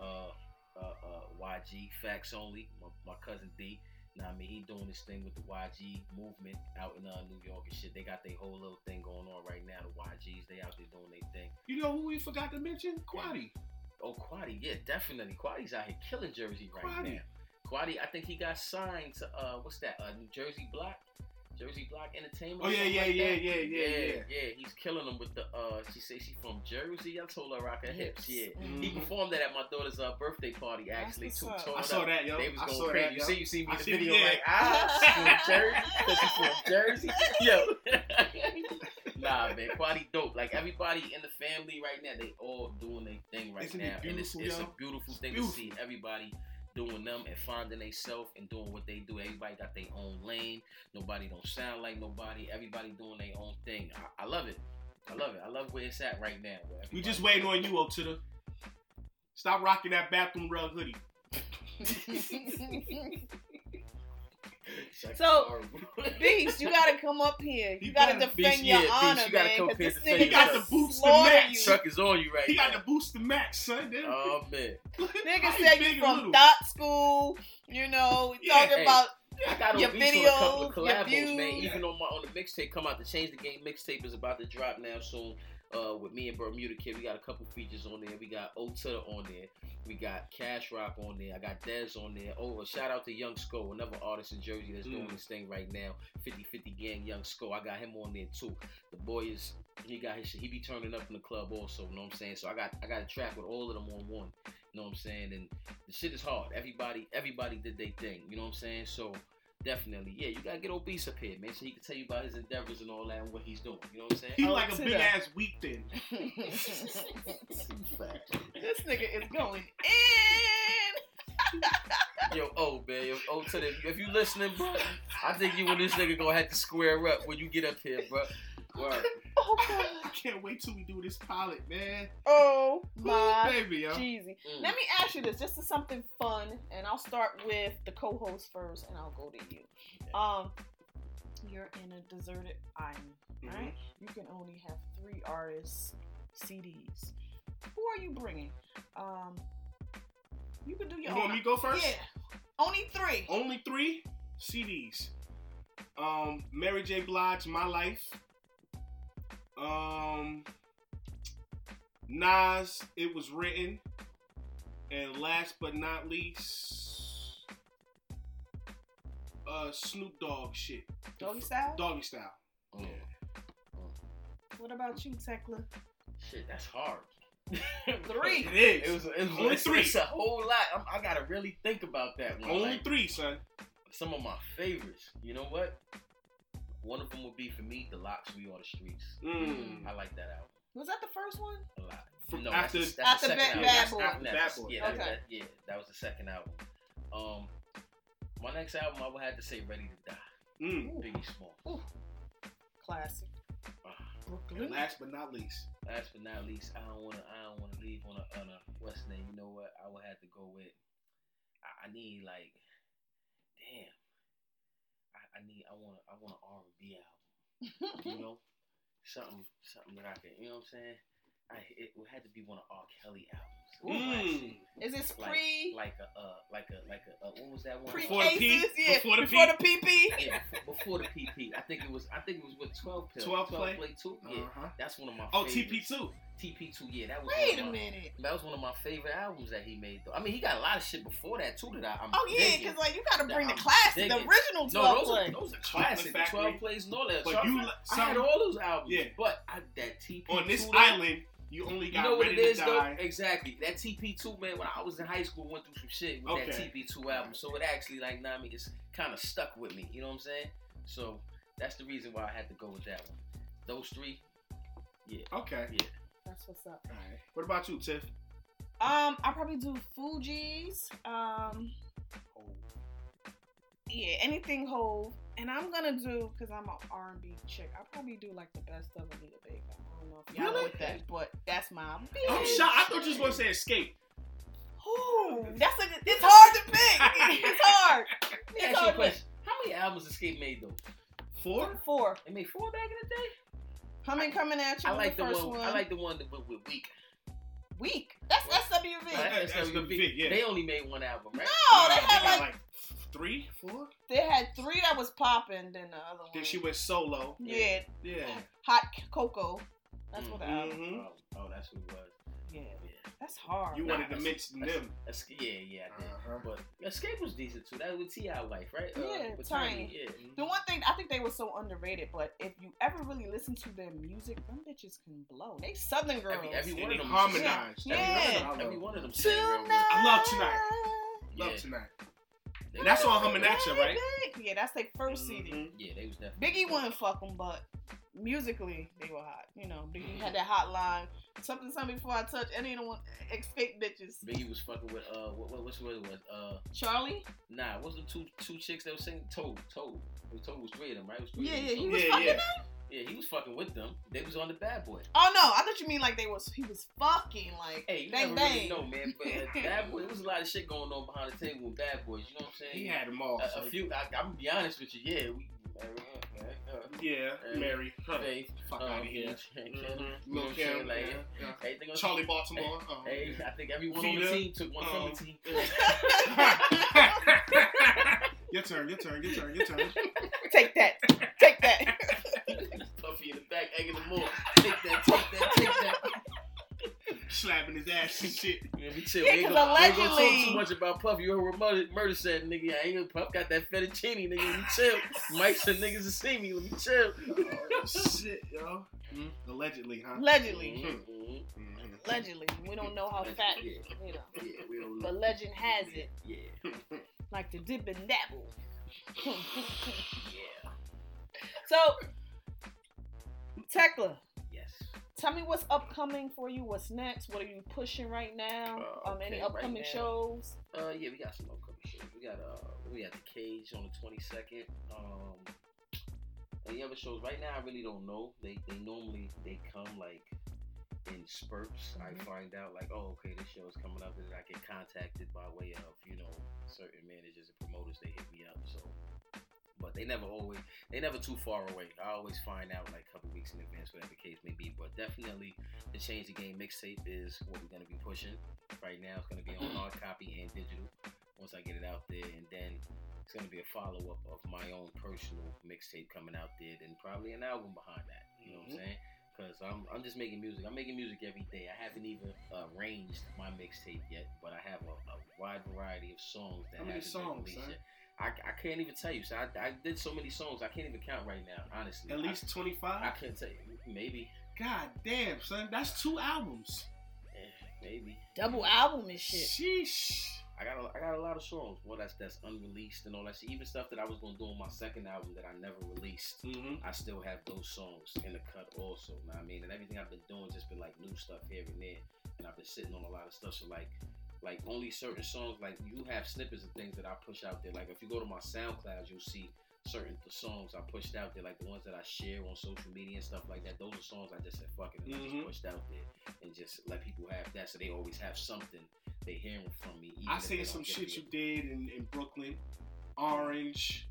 Speaker 6: YG, Facts Only, my cousin D. Now, I mean, he doing this thing with the YG movement out in New York and shit. They got their whole little thing going on right now. The YGs, they out there doing their thing.
Speaker 5: You know who we forgot to mention? Quaddy.
Speaker 6: Oh, Quaddy, yeah, definitely. Quaddy's out here killing Jersey right
Speaker 5: Quaddy.
Speaker 6: now. Quaddy, I think he got signed to what's that? New Jersey Block Entertainment.
Speaker 5: Oh,
Speaker 6: or
Speaker 5: yeah,
Speaker 6: something
Speaker 5: yeah,
Speaker 6: like
Speaker 5: yeah,
Speaker 6: that.
Speaker 5: yeah.
Speaker 6: He's killing them with the. She say she from Jersey. I told her rock her hips. Yeah,
Speaker 4: Mhm.
Speaker 6: he performed that at my daughter's birthday party actually
Speaker 4: That's
Speaker 6: too.
Speaker 4: what's up.
Speaker 6: Tore
Speaker 5: I
Speaker 6: it
Speaker 5: saw
Speaker 6: up.
Speaker 5: that, yo.
Speaker 6: They was
Speaker 5: I
Speaker 6: going
Speaker 5: saw
Speaker 6: crazy.
Speaker 5: that, yo.
Speaker 6: You see me
Speaker 5: I
Speaker 6: in the
Speaker 5: see-
Speaker 6: video
Speaker 5: yeah.
Speaker 6: like from Jersey because he from Jersey. Yo. Nah, man, Quaddy dope. Like, everybody in the family right now, they all doing their thing right
Speaker 5: Isn't it
Speaker 6: now, and it's
Speaker 5: beautiful,
Speaker 6: a
Speaker 5: yo?
Speaker 6: beautiful thing
Speaker 5: Beautiful.
Speaker 6: to see. Everybody doing them and finding themselves and doing what they do. Everybody got their own lane. Nobody don't sound like nobody. Everybody doing their own thing. I love it. I love it. I love where it's at right now.
Speaker 5: We just waiting on you, Otida. Stop rocking that bathroom rug hoodie.
Speaker 4: So, Beast, you gotta come up here. You
Speaker 5: You
Speaker 4: gotta
Speaker 5: gotta-
Speaker 4: defend
Speaker 6: Beast,
Speaker 4: your
Speaker 6: yeah, Beast,
Speaker 4: honor,
Speaker 6: you gotta
Speaker 4: man.
Speaker 6: come
Speaker 4: 'cause
Speaker 6: up here
Speaker 4: this
Speaker 6: and defend
Speaker 4: nigga
Speaker 5: He got
Speaker 4: got
Speaker 5: the
Speaker 4: to
Speaker 5: boots to
Speaker 4: slaughter
Speaker 5: match.
Speaker 4: you.
Speaker 6: Truck is on you right
Speaker 5: He
Speaker 6: now.
Speaker 5: got the boost to max, son.
Speaker 6: Oh man,
Speaker 4: Nigga
Speaker 5: How
Speaker 4: said
Speaker 5: big
Speaker 4: you
Speaker 5: and
Speaker 4: from
Speaker 5: little?
Speaker 4: dot school. You know,
Speaker 5: Yeah,
Speaker 4: talking
Speaker 6: hey.
Speaker 4: about
Speaker 6: I got
Speaker 4: your
Speaker 6: on beats on a couple of
Speaker 4: videos, your
Speaker 6: collabos, man.
Speaker 4: views.
Speaker 6: Even on the mixtape come out, the Change the Game mixtape is about to drop now soon. With me and Bermuda Kid, we got a couple features on there. We got O-Tutter on there. We got Cash Rock on there. I got Dez on there. Oh, a shout out to Young Sko, another artist in Jersey that's doing this thing right now. 50-50 Gang, Young Sko. I got him on there too. The boy he got his shit. He be turning up in the club also. You know what I'm saying? So I got a track with all of them on one. You know what I'm saying? And the shit is hard. Everybody did their thing. You know what I'm saying? So definitely, yeah, you gotta get Obese up here, man, so he can tell you about his endeavors and all that and what he's doing. You know what I'm saying?
Speaker 5: He
Speaker 4: Oh,
Speaker 5: like a
Speaker 4: to
Speaker 5: big
Speaker 4: that.
Speaker 5: ass wheat thin.
Speaker 4: this nigga is going in.
Speaker 6: Yo, man, to the, if you listening, bro, I think you and this nigga gonna have to square up when you get up here, bro. Word.
Speaker 4: Oh god.
Speaker 5: I can't wait till we do this pilot, man.
Speaker 4: Oh
Speaker 5: Ooh,
Speaker 4: my
Speaker 5: baby, yo.
Speaker 4: Jeezy.
Speaker 6: Mm.
Speaker 4: Let me ask you this, just to something fun, and I'll start with the co-host first, and I'll go to you. You're in a deserted island, right? You can only have 3 artists' CDs. Who are you bringing? You can do your
Speaker 5: You
Speaker 4: own.
Speaker 5: want me to go first?
Speaker 4: Yeah. Only 3.
Speaker 5: Only 3 CDs. Mary J. Blige, My Life. Nas, It Was Written. And last but not least, Snoop Dogg shit.
Speaker 4: Doggy Style?
Speaker 5: Doggy Style.
Speaker 6: Mm.
Speaker 4: What about you, Tekla?
Speaker 6: Shit, that's hard.
Speaker 4: 3.
Speaker 5: It is.
Speaker 6: It was
Speaker 5: Only 3.
Speaker 6: It's a whole lot. I gotta really think about that one.
Speaker 5: Only
Speaker 6: Like,
Speaker 5: 3, son.
Speaker 6: some of my favorites. You know what? One of them would be for me, The Locks We On the Streets.
Speaker 5: Mm.
Speaker 6: I like that album
Speaker 4: Was that the first one?
Speaker 6: a lot.
Speaker 5: From
Speaker 6: No,
Speaker 5: after-
Speaker 6: that's the
Speaker 4: after
Speaker 6: second
Speaker 4: Bad-
Speaker 6: album.
Speaker 4: Bad
Speaker 6: That's
Speaker 4: Boy.
Speaker 6: after
Speaker 5: Bad
Speaker 6: that.
Speaker 5: Boy.
Speaker 6: Yeah,
Speaker 4: Okay.
Speaker 6: that was the second album. My next album, I would have to say Ready to Die.
Speaker 5: Mm.
Speaker 6: Biggie Smalls.
Speaker 4: Classic.
Speaker 6: Uh,
Speaker 5: And
Speaker 4: Brooklyn.
Speaker 5: last but not least,
Speaker 6: Last but not least, I don't wanna leave on a what's the name? You know what? I would have to go with. I need like, damn. I want an R&B album. You know, something that I can. You know what I'm saying? It would have to be one of R. Kelly albums.
Speaker 5: Mm.
Speaker 4: Is this
Speaker 6: Like
Speaker 4: pre
Speaker 6: what was that one?
Speaker 4: pre
Speaker 5: Before the P?
Speaker 4: cases? Yeah.
Speaker 5: Before the
Speaker 4: Before the PP.
Speaker 6: Yeah, before the PP. I think it was with 12 pill.
Speaker 5: 12 play?
Speaker 6: too. Yeah,
Speaker 5: Uh-huh.
Speaker 6: that's one of my.
Speaker 5: Oh,
Speaker 6: favorites.
Speaker 5: TP2.
Speaker 6: TP2. Yeah, that was.
Speaker 4: Wait
Speaker 6: one
Speaker 4: a
Speaker 6: of my,
Speaker 4: minute.
Speaker 6: That was one of my favorite albums that he made, though. I mean, he got a lot of shit before that too that I'm.
Speaker 4: Oh yeah,
Speaker 6: digging.
Speaker 4: because like you gotta bring the
Speaker 6: I'm
Speaker 4: classic, the
Speaker 6: digging.
Speaker 4: original 12
Speaker 6: No,
Speaker 4: play.
Speaker 6: those are classic. The
Speaker 5: Factory.
Speaker 6: 12 plays and all that.
Speaker 5: But
Speaker 6: Chocolate,
Speaker 5: you
Speaker 6: I had all those albums.
Speaker 5: Yeah.
Speaker 6: But that TP2
Speaker 5: On this
Speaker 6: though,
Speaker 5: island, you only got
Speaker 6: you know what
Speaker 5: Ready
Speaker 6: it is
Speaker 5: to
Speaker 6: though?
Speaker 5: Die.
Speaker 6: Exactly. That TP2, man, when I was in high school, went through some shit with that
Speaker 5: Okay.
Speaker 6: TP2 album. So it actually, like, I mean, it's kind of stuck with me. You know what I'm saying? So that's the reason why I had to go with that one. Those 3,
Speaker 5: Okay.
Speaker 6: Yeah.
Speaker 4: That's what's up.
Speaker 5: All right. What about you, Tiff?
Speaker 4: I probably do Fugees. Yeah, anything Hove. And I'm gonna do, because I'm an R&B chick, I'll probably do like the best of Anita Baker. I don't know if y'all know
Speaker 5: Really?
Speaker 4: what that, but that's my
Speaker 5: I'm
Speaker 4: bitch.
Speaker 5: shocked. I thought you was gonna say Escape.
Speaker 4: Ooh, it's hard to pick. It's hard.
Speaker 6: Let me
Speaker 4: It's
Speaker 6: ask you a
Speaker 4: hard to pick.
Speaker 6: question. How many albums Escape made, though?
Speaker 5: 4?
Speaker 4: 4.
Speaker 6: They made 4 back in the day?
Speaker 4: Humming coming at you.
Speaker 6: I
Speaker 4: was
Speaker 6: like the
Speaker 4: first
Speaker 6: one. I like the one that went with Weak.
Speaker 4: Weak. That's SWV.
Speaker 5: That's SWV, yeah.
Speaker 6: They only made one album, right?
Speaker 4: No, they
Speaker 5: Nah,
Speaker 4: had
Speaker 5: got
Speaker 4: like
Speaker 5: 3, 4.
Speaker 4: they had 3 that was popping, then the other one.
Speaker 5: Then she went solo.
Speaker 4: Yeah,
Speaker 5: Yeah.
Speaker 4: Hot Cocoa. That's what the album.
Speaker 5: Mm-hmm.
Speaker 6: Oh, that's who it was.
Speaker 4: Yeah,
Speaker 6: Yeah.
Speaker 4: that's hard.
Speaker 5: You
Speaker 6: Nah,
Speaker 5: wanted to mention them.
Speaker 6: Yeah, I did.
Speaker 5: Uh-huh.
Speaker 6: But Escape was decent too. That was with T.I. wife, right?
Speaker 4: Yeah,
Speaker 6: with
Speaker 4: Tiny.
Speaker 6: Yeah.
Speaker 4: The one thing I think they were so underrated, but if you ever really listen to their music, them bitches can blow. They Southern girls.
Speaker 6: Every one
Speaker 5: And
Speaker 6: of
Speaker 5: they
Speaker 6: them
Speaker 5: harmonized.
Speaker 4: Yeah.
Speaker 6: Every one of them sang real good.
Speaker 4: Tonight.
Speaker 5: I love Tonight. Love
Speaker 6: Yeah.
Speaker 5: Tonight.
Speaker 6: They
Speaker 5: And that's
Speaker 6: was
Speaker 5: on
Speaker 6: definitely-
Speaker 5: Humming At You, right?
Speaker 4: Yeah, that's their 1st CD.
Speaker 5: Mhm.
Speaker 6: Yeah, they was definitely.
Speaker 4: Biggie wouldn't fuck them, but musically they were hot. You know, Biggie had that hot line. Something before I touch any of the one escape bitches.
Speaker 6: Biggie was fucking with what's what it was
Speaker 4: Charlie.
Speaker 6: nah, wasn't two chicks that was singing Toad. Toad was 3 of them, right? It was 3
Speaker 4: Yeah,
Speaker 6: of them.
Speaker 4: yeah, he
Speaker 6: Toad.
Speaker 4: was
Speaker 5: Yeah,
Speaker 4: fucking
Speaker 5: yeah.
Speaker 4: them.
Speaker 6: Yeah, he was fucking with them. They was on the Bad Boy.
Speaker 4: Oh no, I thought you mean like he was fucking like
Speaker 6: Hey, you
Speaker 4: bang
Speaker 6: never really
Speaker 4: bang.
Speaker 6: know, man. But Bad Boy, there was a lot of shit going on behind the table with Bad Boys. You know what I'm saying?
Speaker 5: He had them all.
Speaker 6: a
Speaker 5: so-
Speaker 6: few. I'm gonna be honest with you. Yeah, we.
Speaker 5: Yeah, Mary. Huh.
Speaker 6: Faith,
Speaker 5: Fuck out of here.
Speaker 6: Kim,
Speaker 5: Mhm.
Speaker 6: you know
Speaker 5: Lil'
Speaker 6: what I'm saying?
Speaker 5: Kim,
Speaker 6: Like,
Speaker 5: yeah.
Speaker 6: everything else-
Speaker 5: Charlie Baltimore.
Speaker 6: Hey, I think everyone on the
Speaker 5: Vita.
Speaker 6: team took one from the team.
Speaker 5: Your turn.
Speaker 4: Take that. Take that.
Speaker 6: Puffy in the back, egging them on. Take that.
Speaker 5: Slapping his ass and shit.
Speaker 6: Yeah, we chill.
Speaker 4: Yeah,
Speaker 6: We ain't
Speaker 4: 'cause
Speaker 6: gonna talk
Speaker 4: allegedly-
Speaker 6: too much about Puff. You heard what murder said, nigga. I ain't gonna Puff got that fettuccine, nigga. Let me chill. Mike said niggas to see me. Let me chill.
Speaker 5: Oh, shit, yo. Allegedly, huh?
Speaker 4: Allegedly.
Speaker 6: Mhm.
Speaker 5: Mhm.
Speaker 4: Allegedly. We don't know how fact,
Speaker 6: Yeah.
Speaker 4: you know.
Speaker 6: Yeah, we don't know.
Speaker 4: But legend has it.
Speaker 6: Yeah.
Speaker 4: Like the dip and dabble.
Speaker 6: Yeah.
Speaker 4: So, Tekla,
Speaker 6: Yes.
Speaker 4: tell me what's upcoming for you. What's next? What are you pushing right now? Any
Speaker 6: Okay,
Speaker 4: upcoming
Speaker 6: right now.
Speaker 4: shows?
Speaker 6: Yeah, we got some upcoming shows. We got the Cage on the 22nd. Any other shows right now? I really don't know. They normally come like in spurts. I find out like, oh, okay, this show is coming up, and I get contacted by way of certain managers and promoters. They hit me up. So but they never too far away. I always find out like a couple weeks in advance, whatever the case may be. But definitely, the Change the Game mixtape is what we're gonna be pushing. Right now, it's gonna be on hard copy and digital. Once I get it out there, and then it's gonna be a follow up of my own personal mixtape coming out there, and probably an album behind that. You know what I'm saying? Because I'm just making music. I'm making music every day. I haven't even arranged my mixtape yet, but I have a wide variety of songs that haven't been released yet. I can't even tell you. So I did so many songs, I can't even count right now, honestly.
Speaker 5: At least 25?
Speaker 6: I can't tell you. Maybe.
Speaker 5: God damn, son. That's 2 albums.
Speaker 6: Maybe.
Speaker 7: Double album and shit.
Speaker 5: Sheesh.
Speaker 6: I got a lot of songs. Well, that's unreleased and all that shit. Even stuff that I was gonna do on my second album that I never released. I still have those songs in the cut also. Know what I mean? And everything I've been doing just been like new stuff here and there. And I've been sitting on a lot of stuff. So like only certain songs, like you have snippets of things that I push out there. Like if you go to my SoundCloud, you'll see certain songs I pushed out there, like the ones that I share on social media and stuff like that. Those are songs I just said fuck it and I just pushed out there and just let people have that, so they always have something they hearing from me.
Speaker 5: I seen some shit you did in Brooklyn, Orange,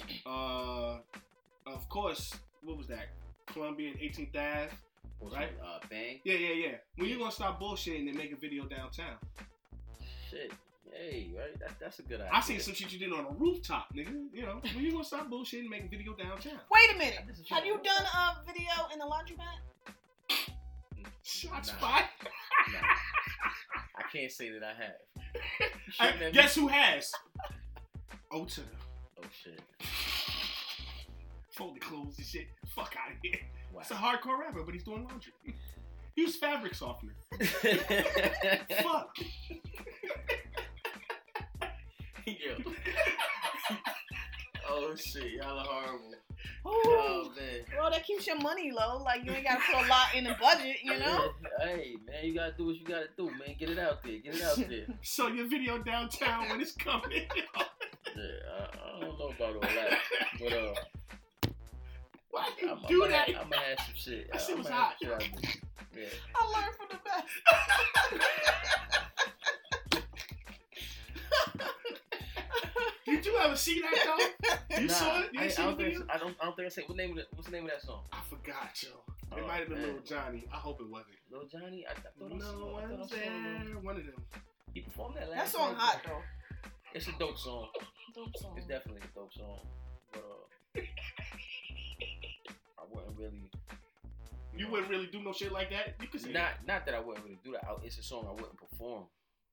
Speaker 5: of course. What was that? Columbia and 18th Ave, right?
Speaker 6: Bang.
Speaker 5: Yeah. When you gonna stop bullshitting and make a video downtown?
Speaker 6: Shit. Hey, right? That's a good idea.
Speaker 5: I seen some shit you did on a rooftop, nigga. You know, when you gonna stop bullshitting and make a video downtown?
Speaker 7: Wait a minute. Have you done a video in the laundromat?
Speaker 5: Shots fired.
Speaker 6: Nah. I can't say that I have.
Speaker 5: Guess who has? Oh
Speaker 6: shit.
Speaker 5: Fold the clothes and shit. Fuck out of here.
Speaker 6: Wow.
Speaker 5: It's a hardcore rapper, but he's doing laundry. Use fabric softener. Fuck.
Speaker 6: Yo. Oh shit, y'all are horrible.
Speaker 7: Ooh.
Speaker 6: Oh man.
Speaker 7: Well, that keeps your money low. Like you ain't gotta put a lot in the budget, you know?
Speaker 6: Hey man, you gotta do what you gotta do, man. Get it out there.
Speaker 5: So your video downtown when it's coming.
Speaker 6: Yeah, I don't know about all that. But
Speaker 5: why did you do that?
Speaker 6: I'm gonna have some shit.
Speaker 5: That shit was hot.
Speaker 6: Yeah.
Speaker 7: I learned from the best.
Speaker 5: You do ever see that though? You saw it? You
Speaker 6: I
Speaker 5: seen the video?
Speaker 6: I don't think I say what's the name of that song?
Speaker 5: I forgot, yo. It might have been
Speaker 6: man.
Speaker 5: Lil Johnny. I hope it wasn't.
Speaker 6: Lil Johnny? I thought
Speaker 5: No,
Speaker 6: I
Speaker 5: one's
Speaker 6: saw
Speaker 5: there. One of them.
Speaker 6: He performed that last
Speaker 7: That song
Speaker 6: night.
Speaker 7: hot though.
Speaker 6: It's a dope song.
Speaker 7: Dope song.
Speaker 6: It's definitely a dope song. But I wouldn't really.
Speaker 5: You wouldn't really do no shit like that? You could say
Speaker 6: Not that I wouldn't really do that. It's a song I wouldn't perform.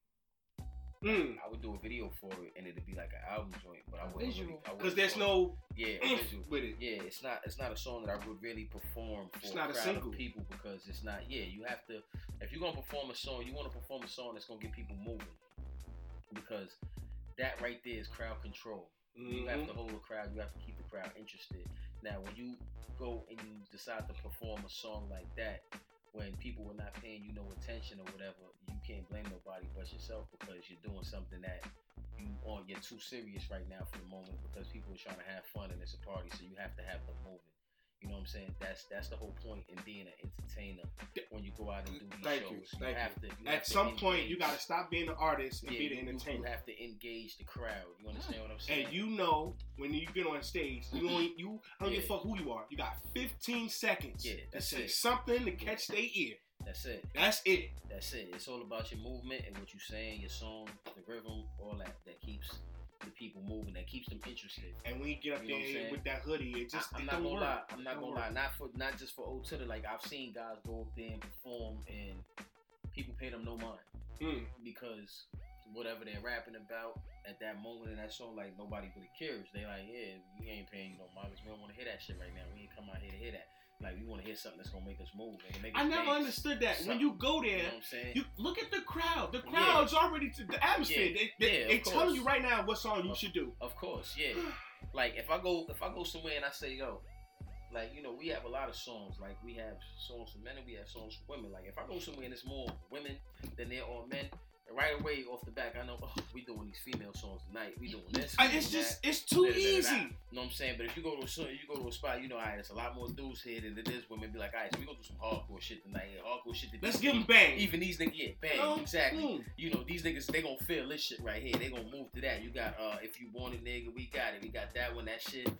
Speaker 6: I would do a video for it, and it'd be like an album joint, but I wouldn't.
Speaker 5: Because there's no
Speaker 6: visual
Speaker 5: with it.
Speaker 6: Yeah, it's not a song that I would really perform for
Speaker 5: It's not
Speaker 6: a
Speaker 5: a
Speaker 6: crowd
Speaker 5: single.
Speaker 6: of people, because it's not. Yeah, you have to. If you're gonna perform a song, you want to perform a song that's gonna get people moving, because that right there is crowd control. You have to hold the crowd. You have to keep the crowd interested. Now, when you go and you decide to perform a song like that, when people are not paying you no attention or whatever, you can't blame nobody but yourself, because you're doing something that you're too serious right now for the moment, because people are trying to have fun and it's a party, so you have to have them moving. You know what I'm saying? That's the whole point in being an entertainer. When you go out and do these shows, you have to.
Speaker 5: At some point, you gotta stop being an artist and be the
Speaker 6: You
Speaker 5: entertainer.
Speaker 6: have to engage the crowd. You understand what I'm saying?
Speaker 5: And you know, when you get on stage, I don't give a fuck who you are. You got 15 seconds to
Speaker 6: that's
Speaker 5: say
Speaker 6: it.
Speaker 5: something to catch their ear.
Speaker 6: That's it.
Speaker 5: That's it.
Speaker 6: That's it. It's all about your movement and what you're saying, your song, the rhythm, all that keeps the people moving, that keeps them interested.
Speaker 5: And when you get up
Speaker 6: You know what I'm
Speaker 5: there
Speaker 6: saying?
Speaker 5: with that hoodie, it just
Speaker 6: I'm
Speaker 5: it
Speaker 6: not
Speaker 5: don't
Speaker 6: gonna
Speaker 5: work.
Speaker 6: lie. I'm not
Speaker 5: It don't
Speaker 6: gonna
Speaker 5: work.
Speaker 6: lie. Not just for Old Titter. Like I've seen guys go up there and perform, and people pay them no mind because whatever they're rapping about at that moment in that song, like nobody really cares. They like, yeah, we ain't paying you no mind. We don't want to hear that shit right now. We ain't come out here to hear that. Like we want to hear something that's gonna make us move and make us
Speaker 5: I never
Speaker 6: dance.
Speaker 5: understood that.
Speaker 6: Something.
Speaker 5: When you go there,
Speaker 6: You know what I'm saying?
Speaker 5: you look at the crowd. The crowd's already to the atmosphere.
Speaker 6: Yeah,
Speaker 5: They
Speaker 6: of
Speaker 5: telling
Speaker 6: course.
Speaker 5: you right now what song you should do.
Speaker 6: Of course, yeah. Like if I go somewhere and I say, yo, like, you know, we have a lot of songs. Like we have songs for men and we have songs for women. Like if I go somewhere and it's more women than there are men, right away off the back, I know, we doing these female songs tonight. We doing this.
Speaker 5: It's too easy.
Speaker 6: You know what I'm saying? But if you go to a spot, you know, all right, there's a lot more dudes here than it is women. Be like, all right, so we gonna do some hardcore shit tonight. Yeah, hardcore shit.
Speaker 5: Let's give them bang.
Speaker 6: Even these niggas, bang, exactly. You know, these niggas, they gonna feel this shit right here. They gonna move to that. You got, if you want it, nigga, we got it. We got that one, that shit.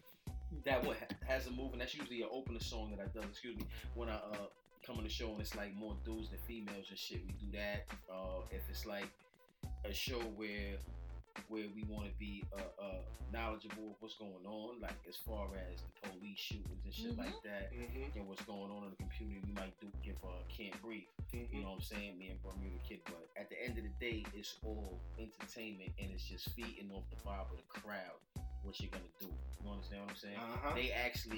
Speaker 6: that one has a move, and that's usually an opener song that I do. Excuse me, when I come on the show and it's like more dudes than females and shit, we do that. If it's like a show where we want to be knowledgeable of what's going on, like as far as the police shootings and shit like that, and what's going on in the community, we might give Can't Breathe. You know what I'm saying? Me and Bermuda Kid, but at the end of the day, it's all entertainment and it's just feeding off the vibe of the crowd. What you're gonna do? You understand what I'm saying? They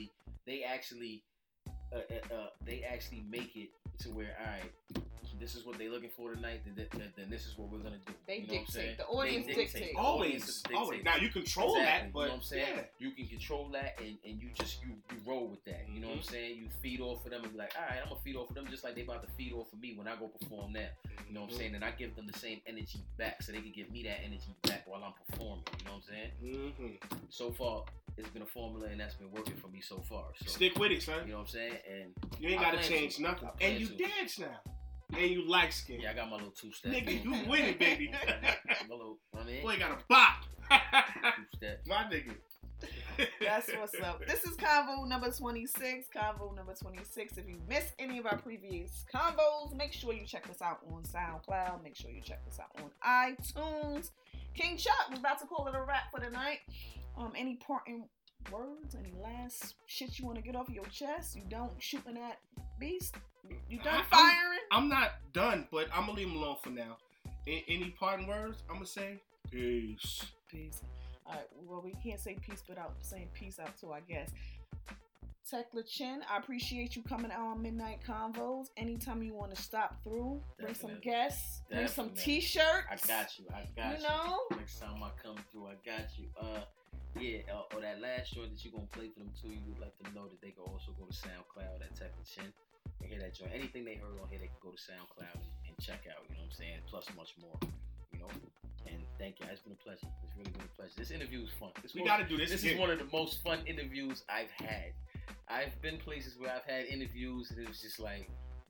Speaker 6: actually make it to where, all right, this is what they're looking for tonight, then this is what we're gonna do.
Speaker 4: They
Speaker 6: you know
Speaker 4: dictate. The audience dictate.
Speaker 5: Always. Now you control that, but
Speaker 6: you know what I'm saying? You can control that, and you roll with that. You know what I'm saying? You feed off of them and be like, all right, I'm gonna feed off of them just like they about to feed off of me when I go perform now. You know what I'm saying? And I give them the same energy back, so they can give me that energy back while I'm performing. You know what I'm saying? So far, it's been a formula, and that's been working for me so far. So
Speaker 5: stick with it, son.
Speaker 6: You know what I'm saying? And
Speaker 5: you ain't gotta change nothing. And you dance now. And you like skin.
Speaker 6: Yeah, I got my little two-step.
Speaker 5: Nigga, you winning, baby.
Speaker 6: My little, I mean,
Speaker 5: boy got a bop.
Speaker 6: Two-step.
Speaker 5: My nigga.
Speaker 4: That's what's up. This is Convo number 26. Convo number 26. If you missed any of our previous combos, make sure you check us out on SoundCloud. Make sure you check us out on iTunes. King Chuck, we're about to call it a wrap for the night. Any parting words? Any last shit you want to get off your chest? You don't shooting at Beast? You done firing?
Speaker 5: I'm not done, but I'm gonna leave him alone for now. Any parting words? I'm gonna say peace.
Speaker 4: Peace. All right. Well, we can't say peace without saying peace out too, I guess. Tekla Chin, I appreciate you coming out on Midnight Convos. Anytime you want to stop through, bring some guests, bring some t-shirts.
Speaker 6: I got you.
Speaker 4: You know?
Speaker 6: Next time I come through, I got you. Or that last joint that you're going to play for them too, you would let them know that they can also go to SoundCloud at Tekla Chin and hear that joint. Anything they heard on here, they can go to SoundCloud and check out, you know what I'm saying? Plus much more, you know? And thank you. It's been a pleasure. It's really been a pleasure. This interview is fun.
Speaker 5: We got to do this.
Speaker 6: This is one of the most fun interviews I've had. I've been places where I've had interviews and it was just like,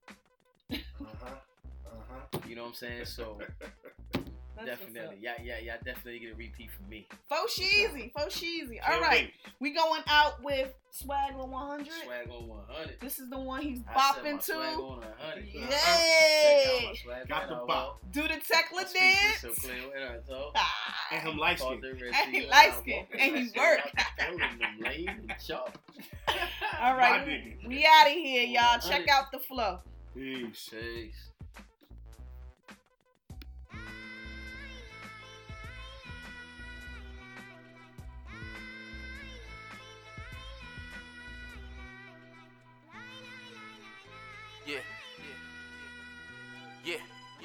Speaker 6: you know what I'm saying? So definitely, yeah, definitely get a repeat from me.
Speaker 4: Fosheezy. All right, we going out with Swag on 100.
Speaker 6: Swag on 100.
Speaker 4: This is the one he's bopping to.
Speaker 6: Swag on 100.
Speaker 4: Yay!
Speaker 5: Got the bop.
Speaker 4: Do the Tekla dance.
Speaker 6: So clear when I talk.
Speaker 5: And him light skin.
Speaker 4: And he light skin. And he work. All right, we out of here, y'all. Check out the flow.
Speaker 5: Peace.
Speaker 1: Yeah.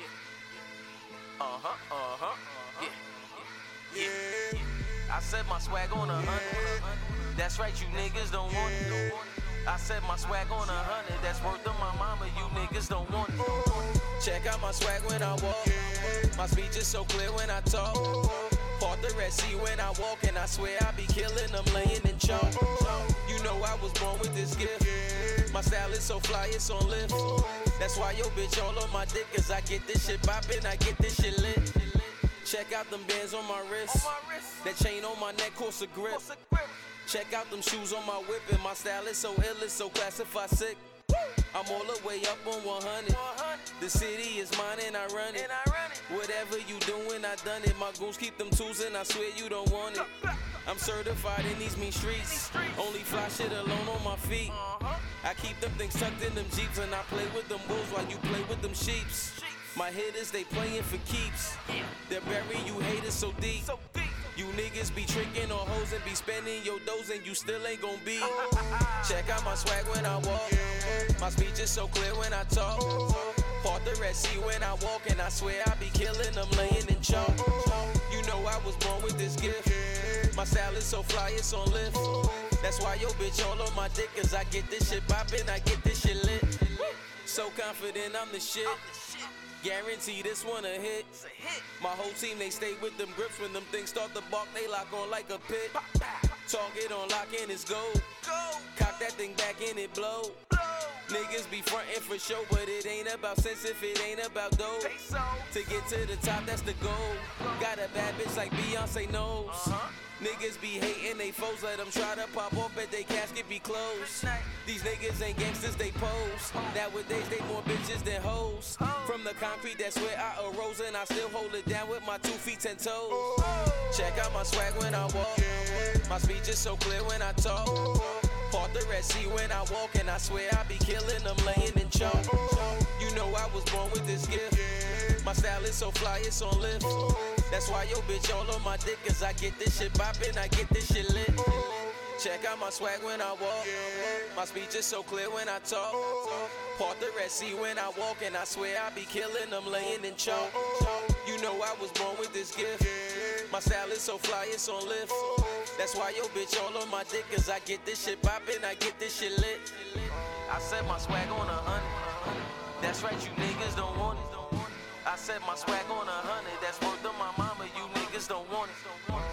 Speaker 1: I said my swag on 100. That's right, you niggas don't want it. I said my swag on 100. That's worth of my mama. You niggas don't want it.
Speaker 2: Check out my swag when I walk. My speech is so clear when I talk. Part the Red Sea when I walk, and I swear I be killing them laying in chalk. You know I was born with this gift. My style is so fly, it's on lift. That's why yo bitch all on my dick, cause I get this shit poppin', I get this shit lit. Check out them bands on my wrist. That chain on my neck costs a grip. Check out them shoes on my whip, and my style is so ill, it's so classified sick. I'm all the way up on 100. The city is mine and I run it. Whatever you doing, I done it. My goons keep them tools and I swear you don't want it. I'm certified in these mean streets. Only fly shit alone on my feet. I keep them things tucked in them Jeeps, and I play with them bulls while you play with them sheeps. My hitters, they playin' for keeps. They'll bury you haters so deep. You niggas be tricking on hoes and be spending your doughs, and you still ain't gon' be. Check out my swag when I walk. My speech is so clear when I talk. Part the Red Sea when I walk, and I swear I be killing them laying in chalk. You know I was born with this gift. My style is so fly, it's on lift. That's why yo bitch all on my dick, cause I get this shit poppin', I get this shit lit. So confident I'm the shit. Guarantee this one a hit. My whole team, they stay with them grips. When them things start to bark, they lock on like a pit. Target on lock and it's gold. Cock that thing back and it blow.
Speaker 1: Niggas be frontin' for show, but it ain't about sense if it ain't about dough. To get to the top, that's the goal. Got a bad bitch like Beyonce knows. Niggas be hating they foes, let them try to pop off, but they casket be closed. These niggas ain't gangsters, they pose. Nowadays they more bitches than hoes. From the concrete, that's where I arose, and I still hold it down with my 2 feet 10 toes. Check out my swag when I walk. My speech is so clear when I talk. Part the Red Sea when I walk, and I swear I be killing them laying in chalk. You know I was born with this gift. My style is so fly, it's on lift. That's why yo bitch all on my dick, cause I get this shit poppin', I get this shit lit. Check out my swag when I walk. My speech is so clear when I talk. Part the Red Sea when I walk, and I swear I be killing them laying in chalk. You know I was born with this gift. My style is so fly, it's on lift. That's why yo bitch all on my dick, cause I get this shit poppin', I get this shit lit. I set my swag on 100. That's right, you niggas don't want it. I set my swag on 100. That's worth of my mama, you niggas don't want it.